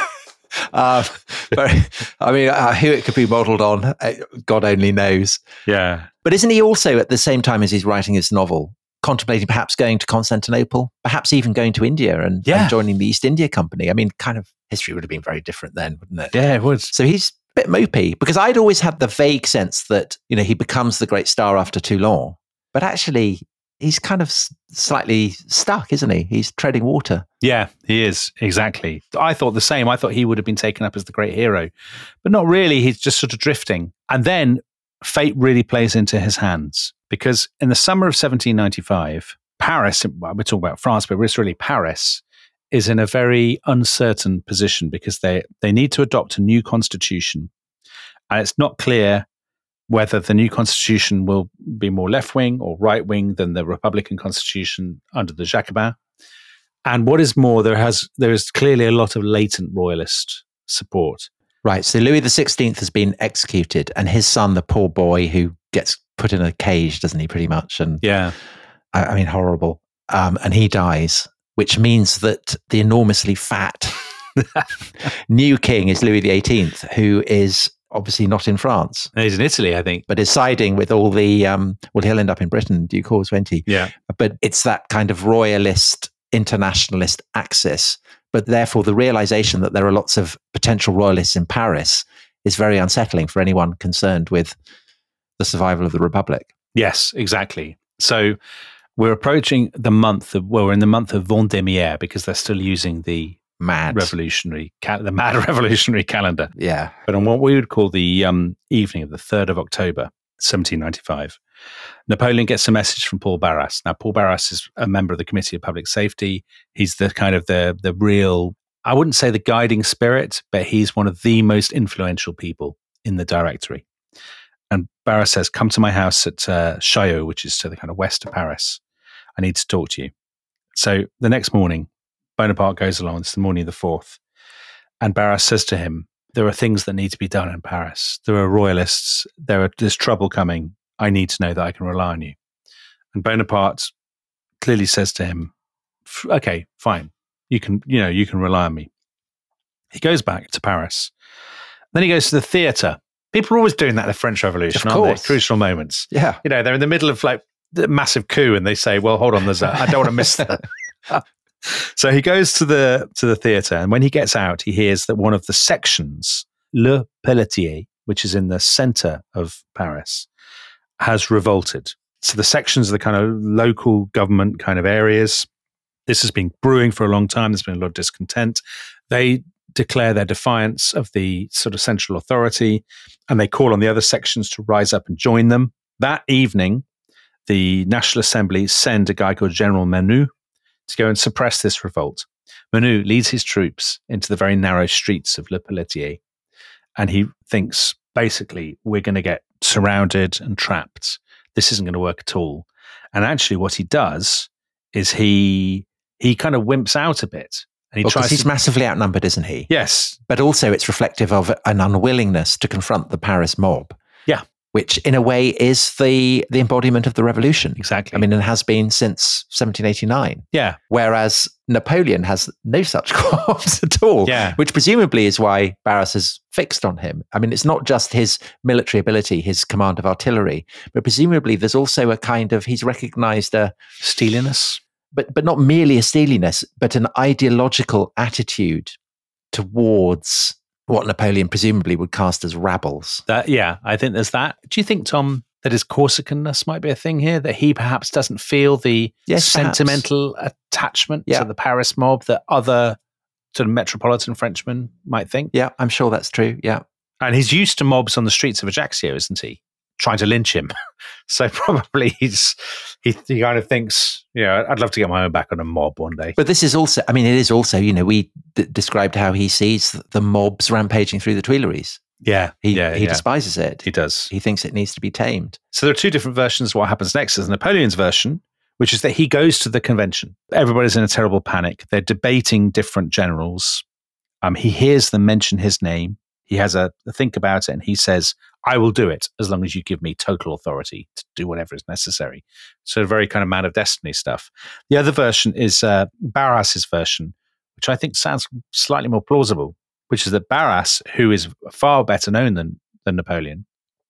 Speaker 3: uh, very, I mean, uh, who it could be modelled on, uh, God only knows.
Speaker 1: Yeah.
Speaker 3: But isn't he also, at the same time as he's writing his novel, contemplating perhaps going to Constantinople, perhaps even going to India and,
Speaker 1: Yeah.
Speaker 3: and joining the East India Company? I mean, kind of history would have been very different then, wouldn't it?
Speaker 1: Yeah, it would.
Speaker 3: So he's a bit mopey, because I'd always had the vague sense that, you know, he becomes the great star after Toulon, but actually he's kind of s- slightly stuck, isn't he? He's treading water.
Speaker 1: Yeah, he is. Exactly. I thought the same. I thought he would have been taken up as the great hero, but not really. He's just sort of drifting. And then fate really plays into his hands, because in the summer of seventeen ninety-five, Paris, well, we're talking about France, but it's really Paris, is in a very uncertain position because they, they need to adopt a new constitution. And it's not clear whether the new constitution will be more left-wing or right-wing than the Republican constitution under the Jacobins. And what is more, there has there is clearly a lot of latent royalist support.
Speaker 3: Right. So Louis the sixteenth has been executed, and his son, the poor boy who gets put in a cage, doesn't he, pretty much? And
Speaker 1: Yeah.
Speaker 3: I, I mean, horrible. Um, and he dies, which means that the enormously fat new king is Louis the eighteenth, who is obviously not in France,
Speaker 1: He's in Italy, I think.
Speaker 3: but is siding with all the, um, well, he'll end up in Britain in due course, won't he?
Speaker 1: Yeah.
Speaker 3: But it's that kind of royalist, internationalist axis. But therefore, the realization that there are lots of potential royalists in Paris is very unsettling for anyone concerned with the survival of the Republic.
Speaker 1: Yes, exactly. So we're approaching the month of, well, we're in the month of Vendémiaire because they're still using the
Speaker 3: Mad.
Speaker 1: revolutionary, cal- the mad revolutionary calendar.
Speaker 3: Yeah.
Speaker 1: But on what we would call the um, evening of the third of October, seventeen ninety-five, Napoleon gets a message from Paul Barras. Now, Paul Barras is a member of the Committee of Public Safety. He's the kind of the the real, I wouldn't say the guiding spirit, but he's one of the most influential people in the Directory. And Barras says, come to my house at uh, Chaillot, which is to the kind of west of Paris. I need to talk to you. So the next morning, Bonaparte goes along. It's the morning of the fourth. And Barras says to him, there are things that need to be done in Paris. There are royalists. There are, there's trouble coming. I need to know that I can rely on you. And Bonaparte clearly says to him, okay, fine. You can, you know, you can rely on me. He goes back to Paris. Then he goes to the theatre. People are always doing that in the French Revolution,
Speaker 3: Of
Speaker 1: aren't
Speaker 3: course.
Speaker 1: they? Crucial moments.
Speaker 3: Yeah.
Speaker 1: You know, they're in the middle of like the massive coup and they say, well, hold on, there's a, I don't want to miss that. So he goes to the to the theatre, and when he gets out, he hears that one of the sections, Le Pelletier, which is in the centre of Paris, has revolted. So the sections are the kind of local government kind of areas. This has been brewing for a long time. There's been a lot of discontent. They declare their defiance of the sort of central authority, and they call on the other sections to rise up and join them. That evening, the National Assembly send a guy called General Menou to go and suppress this revolt. Menou leads his troops into the very narrow streets of Le Pelletier, and he thinks, basically, we're going to get surrounded and trapped. This isn't going to work at all. And actually what he does is he he kind of wimps out a bit. And he
Speaker 3: Well,
Speaker 1: tries
Speaker 3: because he's
Speaker 1: to,
Speaker 3: massively outnumbered, isn't he?
Speaker 1: yes.
Speaker 3: But also it's reflective of an unwillingness to confront the Paris mob.
Speaker 1: Yeah.
Speaker 3: Which in a way is the the embodiment of the revolution.
Speaker 1: Exactly.
Speaker 3: I mean, and has been since seventeen eighty-nine.
Speaker 1: Yeah.
Speaker 3: Whereas Napoleon has no such qualms at all.
Speaker 1: Yeah.
Speaker 3: Which presumably is why Barras has fixed on him. I mean, it's not just his military ability, his command of artillery, but presumably there's also a kind of, he's recognized a
Speaker 1: Steeliness.
Speaker 3: but but not merely a steeliness, but an ideological attitude towards what Napoleon presumably would cast as rabbles.
Speaker 1: That, yeah, I think there's that. Do you think, Tom, that his Corsicanness might be a thing here? That he perhaps doesn't feel the
Speaker 3: Yes, perhaps.
Speaker 1: sentimental attachment
Speaker 3: Yeah.
Speaker 1: to the Paris mob that other sort of metropolitan Frenchmen might think?
Speaker 3: Yeah, I'm sure that's true. Yeah.
Speaker 1: And he's used to mobs on the streets of Ajaccio, isn't he? Trying to lynch him. So probably he's he, he kind of thinks, you know, I'd love to get my own back on a mob one day.
Speaker 3: But this is also, I mean, it is also, you know, we d- described how he sees the mobs rampaging through the Tuileries.
Speaker 1: Yeah,
Speaker 3: He,
Speaker 1: yeah,
Speaker 3: he
Speaker 1: yeah.
Speaker 3: despises it.
Speaker 1: He does.
Speaker 3: He thinks it needs to be tamed.
Speaker 1: So there are two different versions of what happens next. There's Napoleon's version, which is that he goes to the convention. Everybody's in a terrible panic. They're debating different generals. Um, he hears them mention his name. He has a, a think about it, and he says, I will do it as long as you give me total authority to do whatever is necessary. So very kind of man of destiny stuff. The other version is uh, Barras's version, which I think sounds slightly more plausible, which is that Barras, who is far better known than, than Napoleon,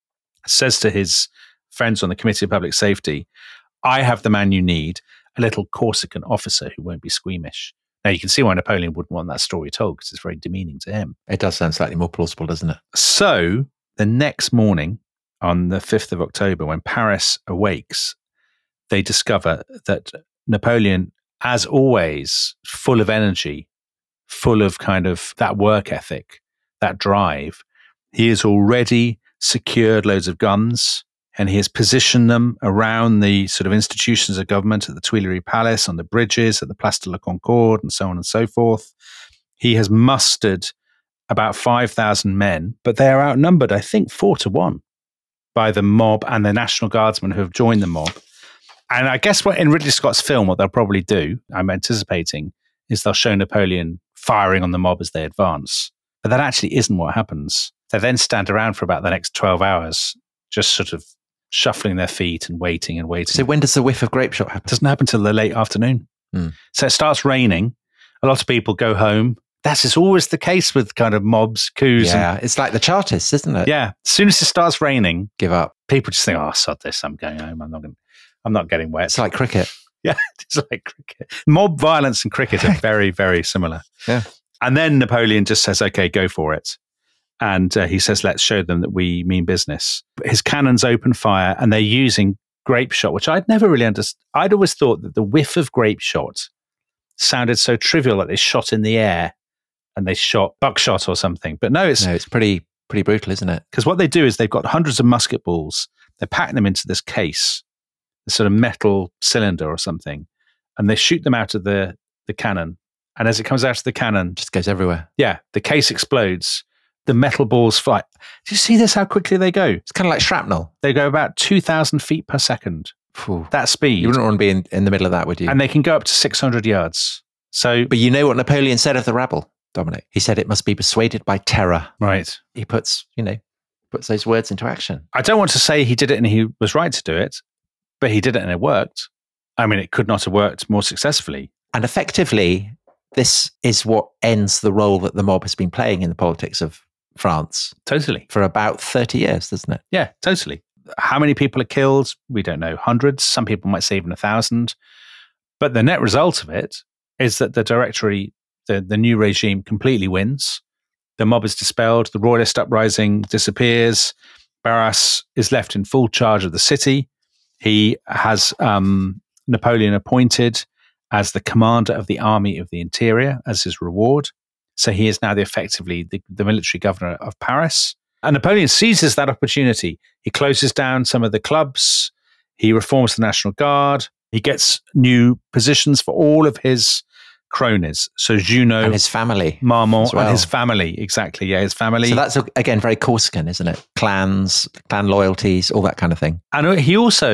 Speaker 1: says to his friends on the Committee of Public Safety, I have the man you need, a little Corsican officer who won't be squeamish. Now, you can see why Napoleon wouldn't want that story told, because it's very demeaning to him.
Speaker 3: It does sound slightly more plausible, doesn't it?
Speaker 1: So the next morning, on the fifth of October, when Paris awakes, they discover that Napoleon, as always, full of energy, full of kind of that work ethic, that drive, he has already secured loads of guns, and he has positioned them around the sort of institutions of government at the Tuileries Palace, on the bridges, at the Place de la Concorde, and so on and so forth. He has mustered about five thousand men, but they are outnumbered, I think, four to one by the mob and the National Guardsmen who have joined the mob. And I guess what in Ridley Scott's film, what they'll probably do, I'm anticipating, is they'll show Napoleon firing on the mob as they advance. But that actually isn't what happens. They then stand around for about the next twelve hours, just sort of shuffling their feet and waiting and waiting.
Speaker 3: So when does the whiff of grape shot happen?
Speaker 1: It doesn't happen till the late afternoon.
Speaker 3: Hmm.
Speaker 1: So it starts raining. A lot of people go home. That's just always the case with kind of mobs, coups.
Speaker 3: Yeah, it's like the Chartists, isn't it?
Speaker 1: And, yeah. As soon as it starts raining,
Speaker 3: Give up.
Speaker 1: people just think, oh, sod this. I'm going home. I'm not going I'm not getting wet.
Speaker 3: It's like cricket.
Speaker 1: Yeah, it's like cricket. Mob violence and cricket are very, very similar.
Speaker 3: Yeah.
Speaker 1: And then Napoleon just says, okay, go for it. And uh, he says, let's show them that we mean business. His cannons open fire, and they're using grape shot, which I'd never really understood. I'd always thought that the whiff of grape shot sounded so trivial that they shot in the air and they shot buckshot or something. But no, it's
Speaker 3: No, it's pretty pretty brutal, isn't it?
Speaker 1: because what they do is they've got hundreds of musket balls. They're packing them into this case, this sort of metal cylinder or something, and they shoot them out of the, the cannon. And as it comes out of the cannon,
Speaker 3: Just goes everywhere.
Speaker 1: yeah, the case explodes. The metal balls fly. Do you see this, how quickly they go?
Speaker 3: It's kind of like shrapnel.
Speaker 1: They go about two thousand feet per second.
Speaker 3: Phew.
Speaker 1: That speed.
Speaker 3: You wouldn't want to be in, in the middle of that, would you?
Speaker 1: And they can go up to six hundred yards. So,
Speaker 3: But you know what Napoleon said of the rabble, Dominic? He said it must be persuaded by terror.
Speaker 1: right.
Speaker 3: He puts, you know, puts those words into action.
Speaker 1: I don't want to say he did it and he was right to do it, but he did it and it worked. I mean, it could not have worked more successfully.
Speaker 3: And effectively, this is what ends the role that the mob has been playing in the politics of France
Speaker 1: Totally.
Speaker 3: for about thirty years, doesn't it?
Speaker 1: Yeah, totally. How many people are killed? We don't know. Hundreds. Some people might say even a thousand. But the net result of it is that the Directory, the, the new regime, completely wins. The mob is dispelled. The royalist uprising disappears. Barras is left in full charge of the city. He has um, Napoleon appointed as the commander of the Army of the Interior as his reward. So he is now the, effectively the, the military governor of Paris. And Napoleon seizes that opportunity. He closes down some of the clubs. He reforms the National Guard. He gets new positions for all of his cronies. So Junot,
Speaker 3: And his family.
Speaker 1: Marmont,
Speaker 3: as well.
Speaker 1: and his family. Exactly. Yeah, his family.
Speaker 3: So that's, again, very Corsican, isn't it? Clans, clan loyalties, all that kind of thing.
Speaker 1: And he also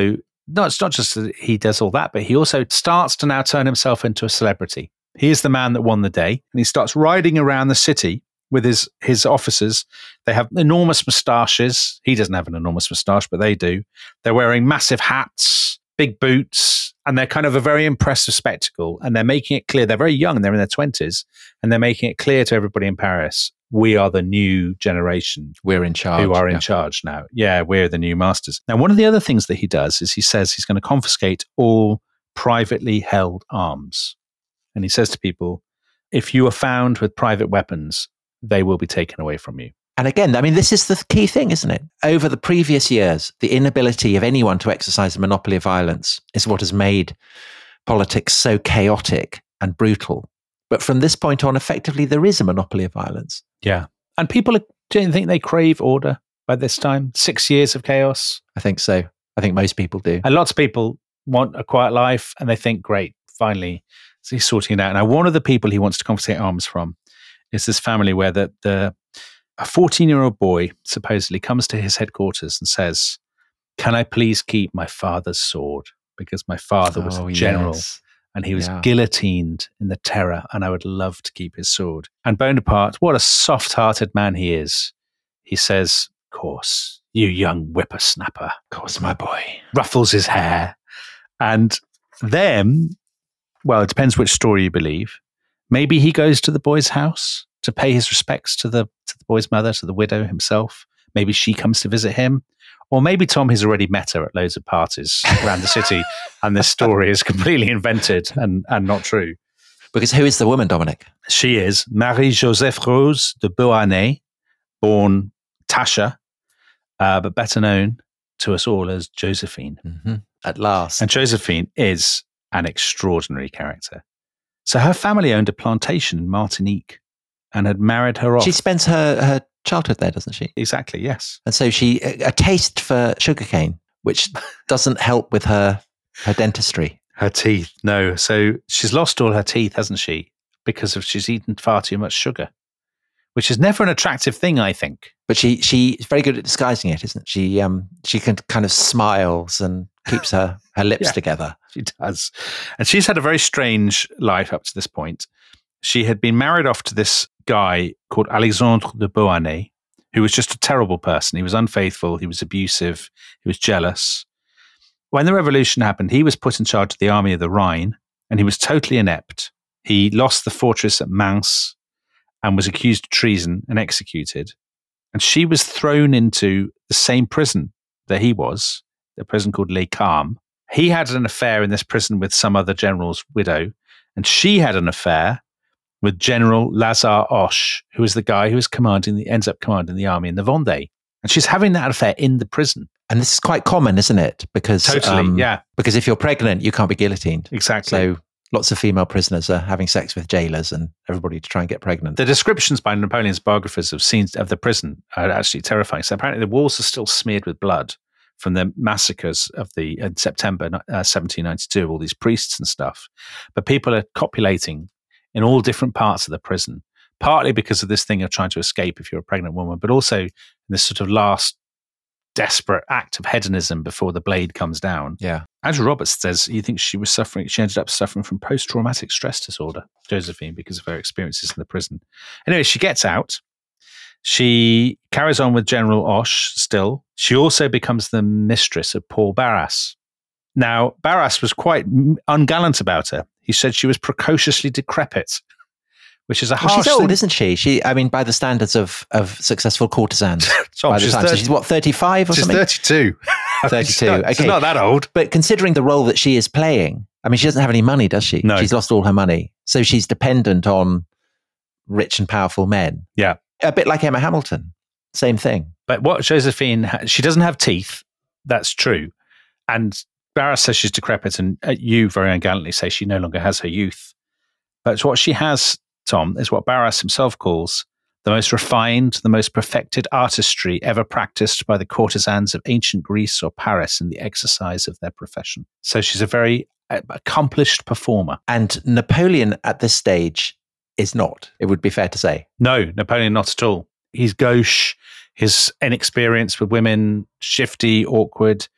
Speaker 1: no, it's not just that he does all that, but he also starts to now turn himself into a celebrity. He is the man that won the day, and he starts riding around the city with his, his officers. They have enormous moustaches. He doesn't have an enormous moustache, but they do. They're wearing massive hats, big boots, and they're kind of a very impressive spectacle. And they're making it clear. They're very young. They're in their twenties, and they're making it clear to everybody in Paris, we are the new generation.
Speaker 3: We're in charge.
Speaker 1: Who are in
Speaker 3: yeah.
Speaker 1: charge now. Yeah, we're the new masters. Now, one of the other things that he does is he says he's going to confiscate all privately held arms. And he says to people, if you are found with private weapons, they will be taken away from you.
Speaker 3: And again, I mean, this is the key thing, isn't it? Over the previous years, the inability of anyone to exercise a monopoly of violence is what has made politics so chaotic and brutal. But from this point on, effectively, there is a monopoly of violence.
Speaker 1: Yeah. And people, are, do you think they crave order by this time? Six years of chaos?
Speaker 3: I think so. I think most people do.
Speaker 1: And lots of people want a quiet life, and they think, great, finally, so he's sorting it out. Now, one of the people he wants to confiscate arms from is this family where the, the a fourteen-year-old boy supposedly comes to his headquarters and says, can I please keep my father's sword? Because my father was
Speaker 3: Oh,
Speaker 1: a general.
Speaker 3: yes.
Speaker 1: And he was
Speaker 3: Yeah.
Speaker 1: guillotined in the Terror, and I would love to keep his sword. And Bonaparte, what a soft-hearted man he is. He says, of course, you young whippersnapper.
Speaker 3: Of course, my boy.
Speaker 1: Ruffles his hair. And then, well, it depends which story you believe. Maybe he goes to the boy's house to pay his respects to the, to the boy's mother, to the widow himself. Maybe she comes to visit him. Or maybe Tom has already met her at loads of parties around the city, and this story is completely invented and, and not true.
Speaker 3: Because who is the woman, Dominic?
Speaker 1: She is Marie-Joseph Rose de Beauharnais, born Tasha, uh, but better known to us all as Josephine.
Speaker 3: Mm-hmm. At last.
Speaker 1: And Josephine is an extraordinary character. So her family owned a plantation in Martinique and had married her off.
Speaker 3: She spends her, her childhood there, doesn't she?
Speaker 1: Exactly, yes.
Speaker 3: And so she, a, a taste for sugarcane, which doesn't help with her, her dentistry.
Speaker 1: Her teeth, no. So she's lost all her teeth, hasn't she? Because of she's eaten far too much sugar, which is never an attractive thing, I think.
Speaker 3: But she she's very good at disguising it, isn't she? Um, she can kind of smiles and keeps her, her lips
Speaker 1: Yeah.
Speaker 3: together.
Speaker 1: She does. And she's had a very strange life up to this point. She had been married off to this guy called Alexandre de Beauharnais, who was just a terrible person. He was unfaithful. He was abusive. He was jealous. When the revolution happened, he was put in charge of the army of the Rhine, and he was totally inept. He lost the fortress at Mans and was accused of treason and executed. And she was thrown into the same prison that he was, the prison called Les Carmes. He had an affair in this prison with some other general's widow, and she had an affair with General Lazare Hoche, who was the guy who was commanding the ends up commanding the army in the Vendée. And she's having that affair in the prison.
Speaker 3: And this is quite common, isn't it? Because
Speaker 1: Totally,
Speaker 3: um,
Speaker 1: yeah.
Speaker 3: Because if you're pregnant, you can't be guillotined.
Speaker 1: Exactly.
Speaker 3: So lots of female prisoners are having sex with jailers and everybody to try and get pregnant.
Speaker 1: The descriptions by Napoleon's biographers of scenes of the prison are actually terrifying. So apparently the walls are still smeared with blood from the massacres of the in September uh, seventeen ninety-two of all these priests and stuff. But people are copulating in all different parts of the prison, partly because of this thing of trying to escape if you're a pregnant woman, but also in this sort of last desperate act of hedonism before the blade comes down.
Speaker 3: Yeah.
Speaker 1: Andrew Roberts says he thinks she was suffering, she ended up suffering from post-traumatic stress disorder, Josephine, because of her experiences in the prison. Anyway, she gets out. She carries on with General Hoche still. She also becomes the mistress of Paul Barras. Now, Barras was quite ungallant about her. He said she was precociously decrepit, which is a
Speaker 3: Well,
Speaker 1: harsh
Speaker 3: she's old,
Speaker 1: thing.
Speaker 3: isn't she? She, I mean, by the standards of, of successful courtesans.
Speaker 1: Oh,
Speaker 3: by the
Speaker 1: she's
Speaker 3: time. So
Speaker 1: thirty
Speaker 3: she's what, thirty-five or
Speaker 1: She's
Speaker 3: something?
Speaker 1: thirty-two.
Speaker 3: thirty-two.
Speaker 1: She's not,
Speaker 3: Okay.
Speaker 1: she's not that old.
Speaker 3: But considering the role that she is playing, I mean, she doesn't have any money, does she?
Speaker 1: No.
Speaker 3: She's lost all her money. So she's dependent on rich and powerful men.
Speaker 1: Yeah.
Speaker 3: A bit like Emma Hamilton. Same thing.
Speaker 1: But what Josephine, ha- she doesn't have teeth. That's true. And Barras says she's decrepit, and uh, you very ungallantly say she no longer has her youth. But what she has, Tom, is what Barras himself calls the most refined, the most perfected artistry ever practiced by the courtesans of ancient Greece or Paris in the exercise of their profession. So she's a very uh, accomplished performer.
Speaker 3: And Napoleon at this stage is not, it would be fair to say.
Speaker 1: No, Napoleon, not at all. He's gauche, his inexperience with women, shifty, awkward.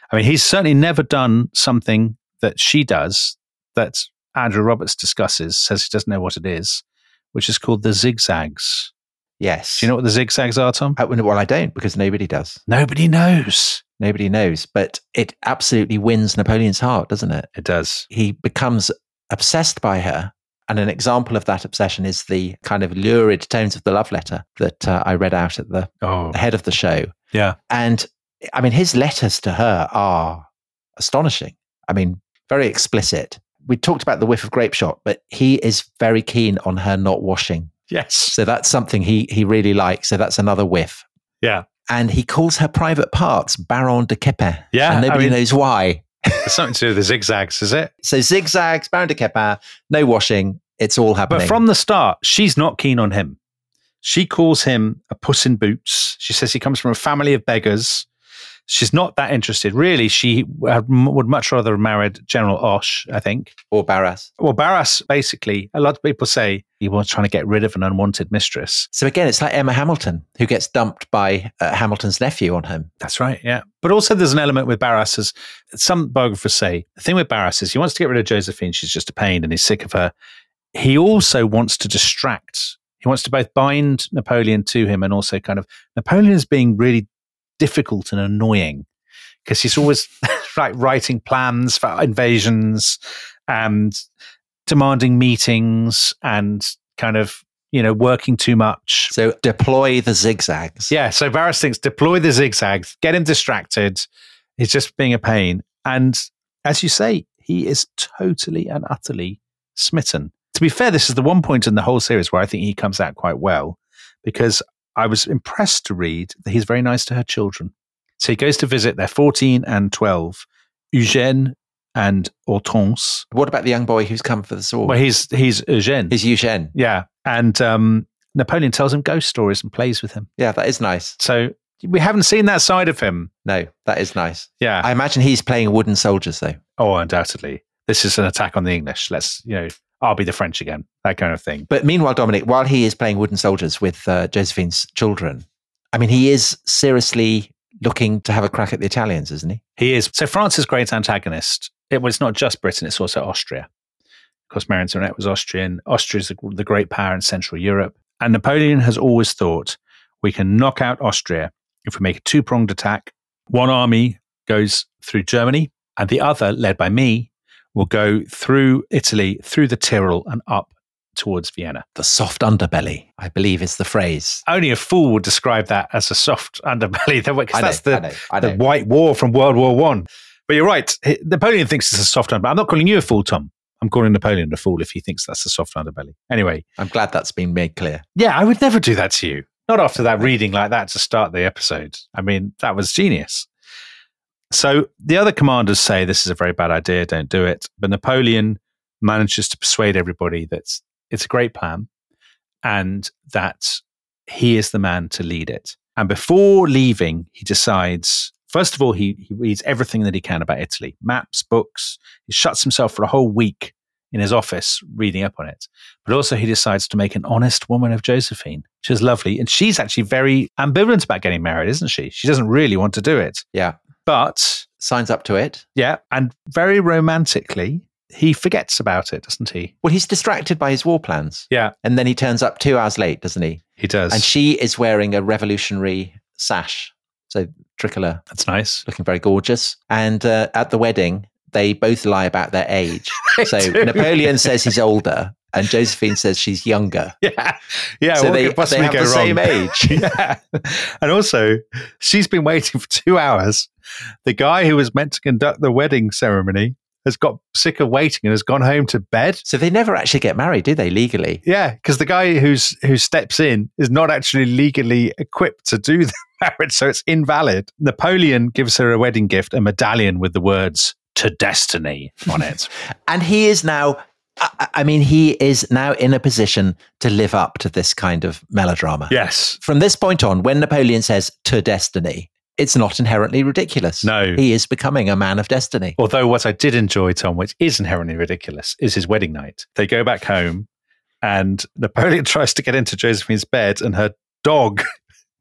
Speaker 1: I mean, he's certainly never done something that she does that Andrew Roberts discusses, says he doesn't know what it is, which is called the zigzags.
Speaker 3: Yes.
Speaker 1: Do you know what the zigzags are, Tom?
Speaker 3: Uh, well, I don't, because nobody does.
Speaker 1: Nobody knows.
Speaker 3: Nobody knows. But it absolutely wins Napoleon's heart, doesn't it?
Speaker 1: It does.
Speaker 3: He becomes obsessed by her. And an example of that obsession is the kind of lurid tones of the love letter that uh, I read out at the,
Speaker 1: Oh,
Speaker 3: the head of the show.
Speaker 1: yeah.
Speaker 3: And I mean, his letters to her are astonishing. I mean, very explicit. We talked about the whiff of grape shot, but he is very keen on her not washing.
Speaker 1: Yes.
Speaker 3: So that's something he he really likes. So that's another whiff.
Speaker 1: Yeah.
Speaker 3: And he calls her private parts Baron de Quepin.
Speaker 1: Yeah,
Speaker 3: And nobody
Speaker 1: I mean-
Speaker 3: knows why.
Speaker 1: It's something to do with the zigzags, is it?
Speaker 3: So zigzags, Baron de Quepin, no washing. It's all happening.
Speaker 1: But from the start, she's not keen on him. She calls him a puss in boots. She says he comes from a family of beggars. She's not that interested. Really, she would much rather have married General Osh, I think.
Speaker 3: or Barras.
Speaker 1: Well, Barras, basically, a lot of people say he was trying to get rid of an unwanted mistress.
Speaker 3: So again, it's like Emma Hamilton, who gets dumped by uh, Hamilton's nephew on him.
Speaker 1: That's right, yeah. But also there's an element with Barras, as some biographers say, the thing with Barras is he wants to get rid of Josephine. She's just a pain and he's sick of her. He also wants to distract. He wants to both bind Napoleon to him and also kind of, Napoleon is being really difficult and annoying because he's always like writing plans for invasions and demanding meetings and kind of, you know, working too much.
Speaker 3: So deploy the zigzags.
Speaker 1: Yeah. So Barras thinks deploy the zigzags, get him distracted. He's just being a pain. And as you say, he is totally and utterly smitten. To be fair, this is the one point in the whole series where I think he comes out quite well because I was impressed to read that he's very nice to her children. So he goes to visit, they're fourteen and twelve, Eugène and Hortense.
Speaker 3: What about the young boy who's come for the sword?
Speaker 1: Well, he's he's Eugène.
Speaker 3: He's Eugène.
Speaker 1: Yeah. And um, Napoleon tells him ghost stories and plays with him.
Speaker 3: Yeah, that is nice.
Speaker 1: So we haven't seen that side of him.
Speaker 3: No, that is nice.
Speaker 1: Yeah.
Speaker 3: I imagine he's playing wooden soldiers, though.
Speaker 1: oh, undoubtedly. This is an attack on the English. Let's, you know, I'll be the French again. That kind of thing.
Speaker 3: But meanwhile, Dominic, while he is playing wooden soldiers with uh, Josephine's children, I mean, he is seriously looking to have a crack at the Italians, isn't he?
Speaker 1: He is. So France's great antagonist, it, well, it's not just Britain, it's also Austria. Of course, Marie Antoinette was Austrian. Austria is the, the great power in Central Europe. And Napoleon has always thought we can knock out Austria if we make a two-pronged attack. One army goes through Germany and the other, led by me, will go through Italy, through the Tyrol and up towards Vienna.
Speaker 3: The soft underbelly, I believe, is the phrase.
Speaker 1: Only a fool would describe that as a soft underbelly, because
Speaker 3: I know,
Speaker 1: that's the,
Speaker 3: I know, I
Speaker 1: the
Speaker 3: know.
Speaker 1: White War from World War One. But you're right. H- Napoleon thinks it's a soft underbelly. I'm not calling you a fool, Tom. I'm calling Napoleon a fool if he thinks that's a soft underbelly. Anyway,
Speaker 3: I'm glad that's been made clear.
Speaker 1: yeah, I would never do that to you. Not after that reading like that to start the episode. I mean, that was genius. So the other commanders say this is a very bad idea, don't do it. But Napoleon manages to persuade everybody that it's a great plan and that he is the man to lead it. And before leaving, he decides, first of all, he, he reads everything that he can about Italy, maps, books. He shuts himself for a whole week in his office reading up on it. But also he decides to make an honest woman of Josephine, which is lovely. And she's actually very ambivalent about getting married, isn't she? She doesn't really want to do it.
Speaker 3: Yeah.
Speaker 1: But,
Speaker 3: Signs up to it.
Speaker 1: yeah, and very romantically, he forgets about it, doesn't he?
Speaker 3: Well, he's distracted by his war plans.
Speaker 1: Yeah,
Speaker 3: And then he turns up two hours late, doesn't he?
Speaker 1: he does.
Speaker 3: And she is wearing a revolutionary sash. So tricolor,
Speaker 1: That's nice.
Speaker 3: looking very gorgeous. And uh, at the wedding, they both lie about their age. So
Speaker 1: do.
Speaker 3: Napoleon says he's older and Josephine says she's younger.
Speaker 1: Yeah, yeah.
Speaker 3: So
Speaker 1: what
Speaker 3: they,
Speaker 1: could possibly
Speaker 3: they have
Speaker 1: go
Speaker 3: the
Speaker 1: wrong?
Speaker 3: same age.
Speaker 1: Yeah, and also she's been waiting for two hours. The guy who was meant to conduct the wedding ceremony has got sick of waiting and has gone home to bed.
Speaker 3: So they never actually get married, do they, legally?
Speaker 1: Yeah, because the guy who's who steps in is not actually legally equipped to do the marriage, so it's invalid. Napoleon gives her a wedding gift, a medallion with the words "To Destiny" on it.
Speaker 3: And he is now, I, I mean, he is now in a position to live up to this kind of melodrama.
Speaker 1: Yes.
Speaker 3: From this point on, when Napoleon says to destiny, it's not inherently ridiculous.
Speaker 1: No.
Speaker 3: He is becoming a man of destiny.
Speaker 1: Although what I did enjoy, Tom, which is inherently ridiculous, is his wedding night. They go back home and Napoleon tries to get into Josephine's bed and her dog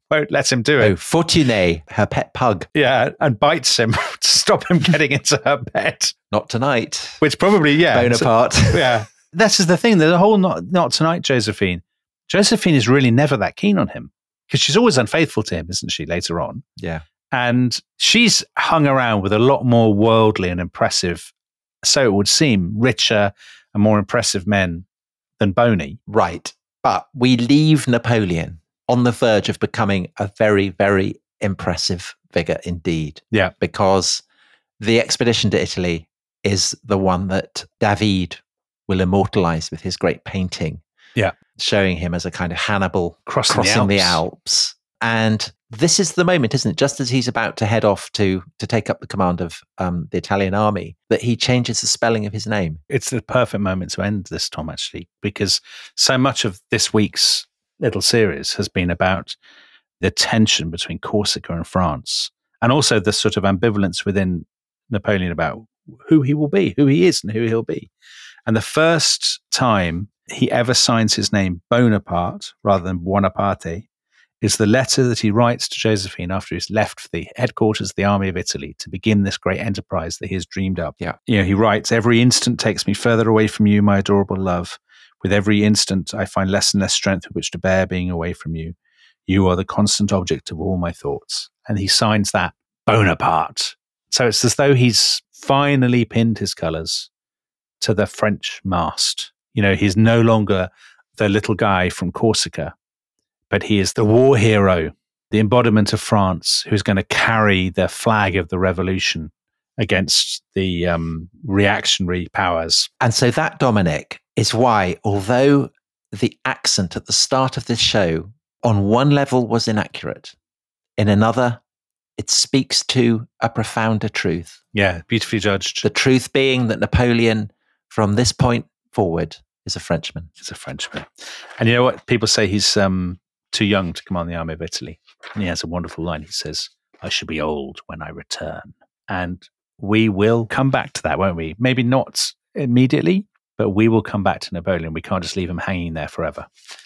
Speaker 1: won't let him do
Speaker 3: Oh,
Speaker 1: it.
Speaker 3: Fortuné, her pet pug.
Speaker 1: Yeah, and bites him to stop him getting into her bed.
Speaker 3: Not tonight.
Speaker 1: Which probably, yeah.
Speaker 3: Bonaparte.
Speaker 1: So, yeah. This is the thing. There's a whole not, not tonight, Josephine. Josephine is really never that keen on him because she's always unfaithful to him, isn't she, later on?
Speaker 3: Yeah.
Speaker 1: And she's hung around with a lot more worldly and impressive, so it would seem, richer and more impressive men than Boney.
Speaker 3: Right. But we leave Napoleon on the verge of becoming a very, very impressive figure indeed.
Speaker 1: Yeah.
Speaker 3: Because the expedition to Italy is the one that David will immortalize with his great painting.
Speaker 1: Yeah.
Speaker 3: Showing him as a kind of Hannibal
Speaker 1: crossing,
Speaker 3: crossing
Speaker 1: the,
Speaker 3: the,
Speaker 1: Alps.
Speaker 3: Alps. And this is the moment, isn't it? Just as he's about to head off to to take up the command of um, the Italian army, that he changes the spelling of his name.
Speaker 1: It's the perfect moment to end this, Tom, actually, because so much of this week's little series has been about the tension between Corsica and France, and also the sort of ambivalence within Napoleon about who he will be, who he is, and who he'll be. And the first time he ever signs his name Bonaparte rather than Buonaparte is the letter that he writes to Josephine after he's left for the headquarters of the Army of Italy to begin this great enterprise that he has dreamed up.
Speaker 3: Yeah.
Speaker 1: You know, he writes, "Every instant takes me further away from you, my adorable love. With every instant, I find less and less strength with which to bear being away from you. You are the constant object of all my thoughts." And he signs that Bonaparte. So it's as though he's finally pinned his colours to the French mast. You know, he's no longer the little guy from Corsica, but he is the war hero, the embodiment of France, who's going to carry the flag of the revolution against the um, reactionary powers.
Speaker 3: And so that, Dominic, is why, although the accent at the start of this show on one level was inaccurate, in another, it speaks to a profounder truth.
Speaker 1: Yeah, beautifully judged.
Speaker 3: The truth being that Napoleon, from this point forward, is a Frenchman.
Speaker 1: He's a Frenchman. And you know what? People say he's um, too young to command the army of Italy. And he has a wonderful line. He says, "I shall be old when I return." And we will come back to that, won't we? Maybe not immediately, but we will come back to Napoleon. We can't just leave him hanging there forever.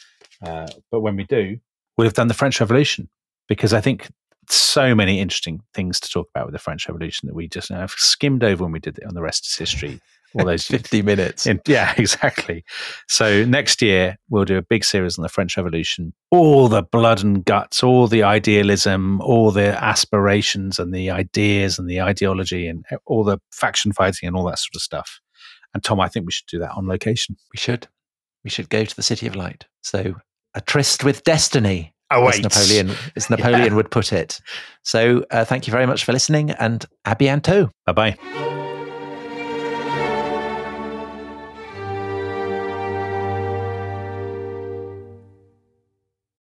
Speaker 1: Uh, but when we do, we'll have done the French Revolution, because I think so many interesting things to talk about with the French Revolution that we just uh, skimmed over when we did it on The Rest is History. All those
Speaker 3: fifty minutes.
Speaker 1: In, yeah, exactly. So next year, we'll do a big series on the French Revolution. All the blood and guts, all the idealism, all the aspirations and the ideas and the ideology and all the faction fighting and all that sort of stuff. And Tom, I think we should do that on location.
Speaker 3: We should. We should go to the City of Light. So a tryst with destiny,
Speaker 1: oh,
Speaker 3: as Napoleon, as Napoleon yeah. would put it. So uh, thank you very much for listening, and à bientôt.
Speaker 1: Bye-bye.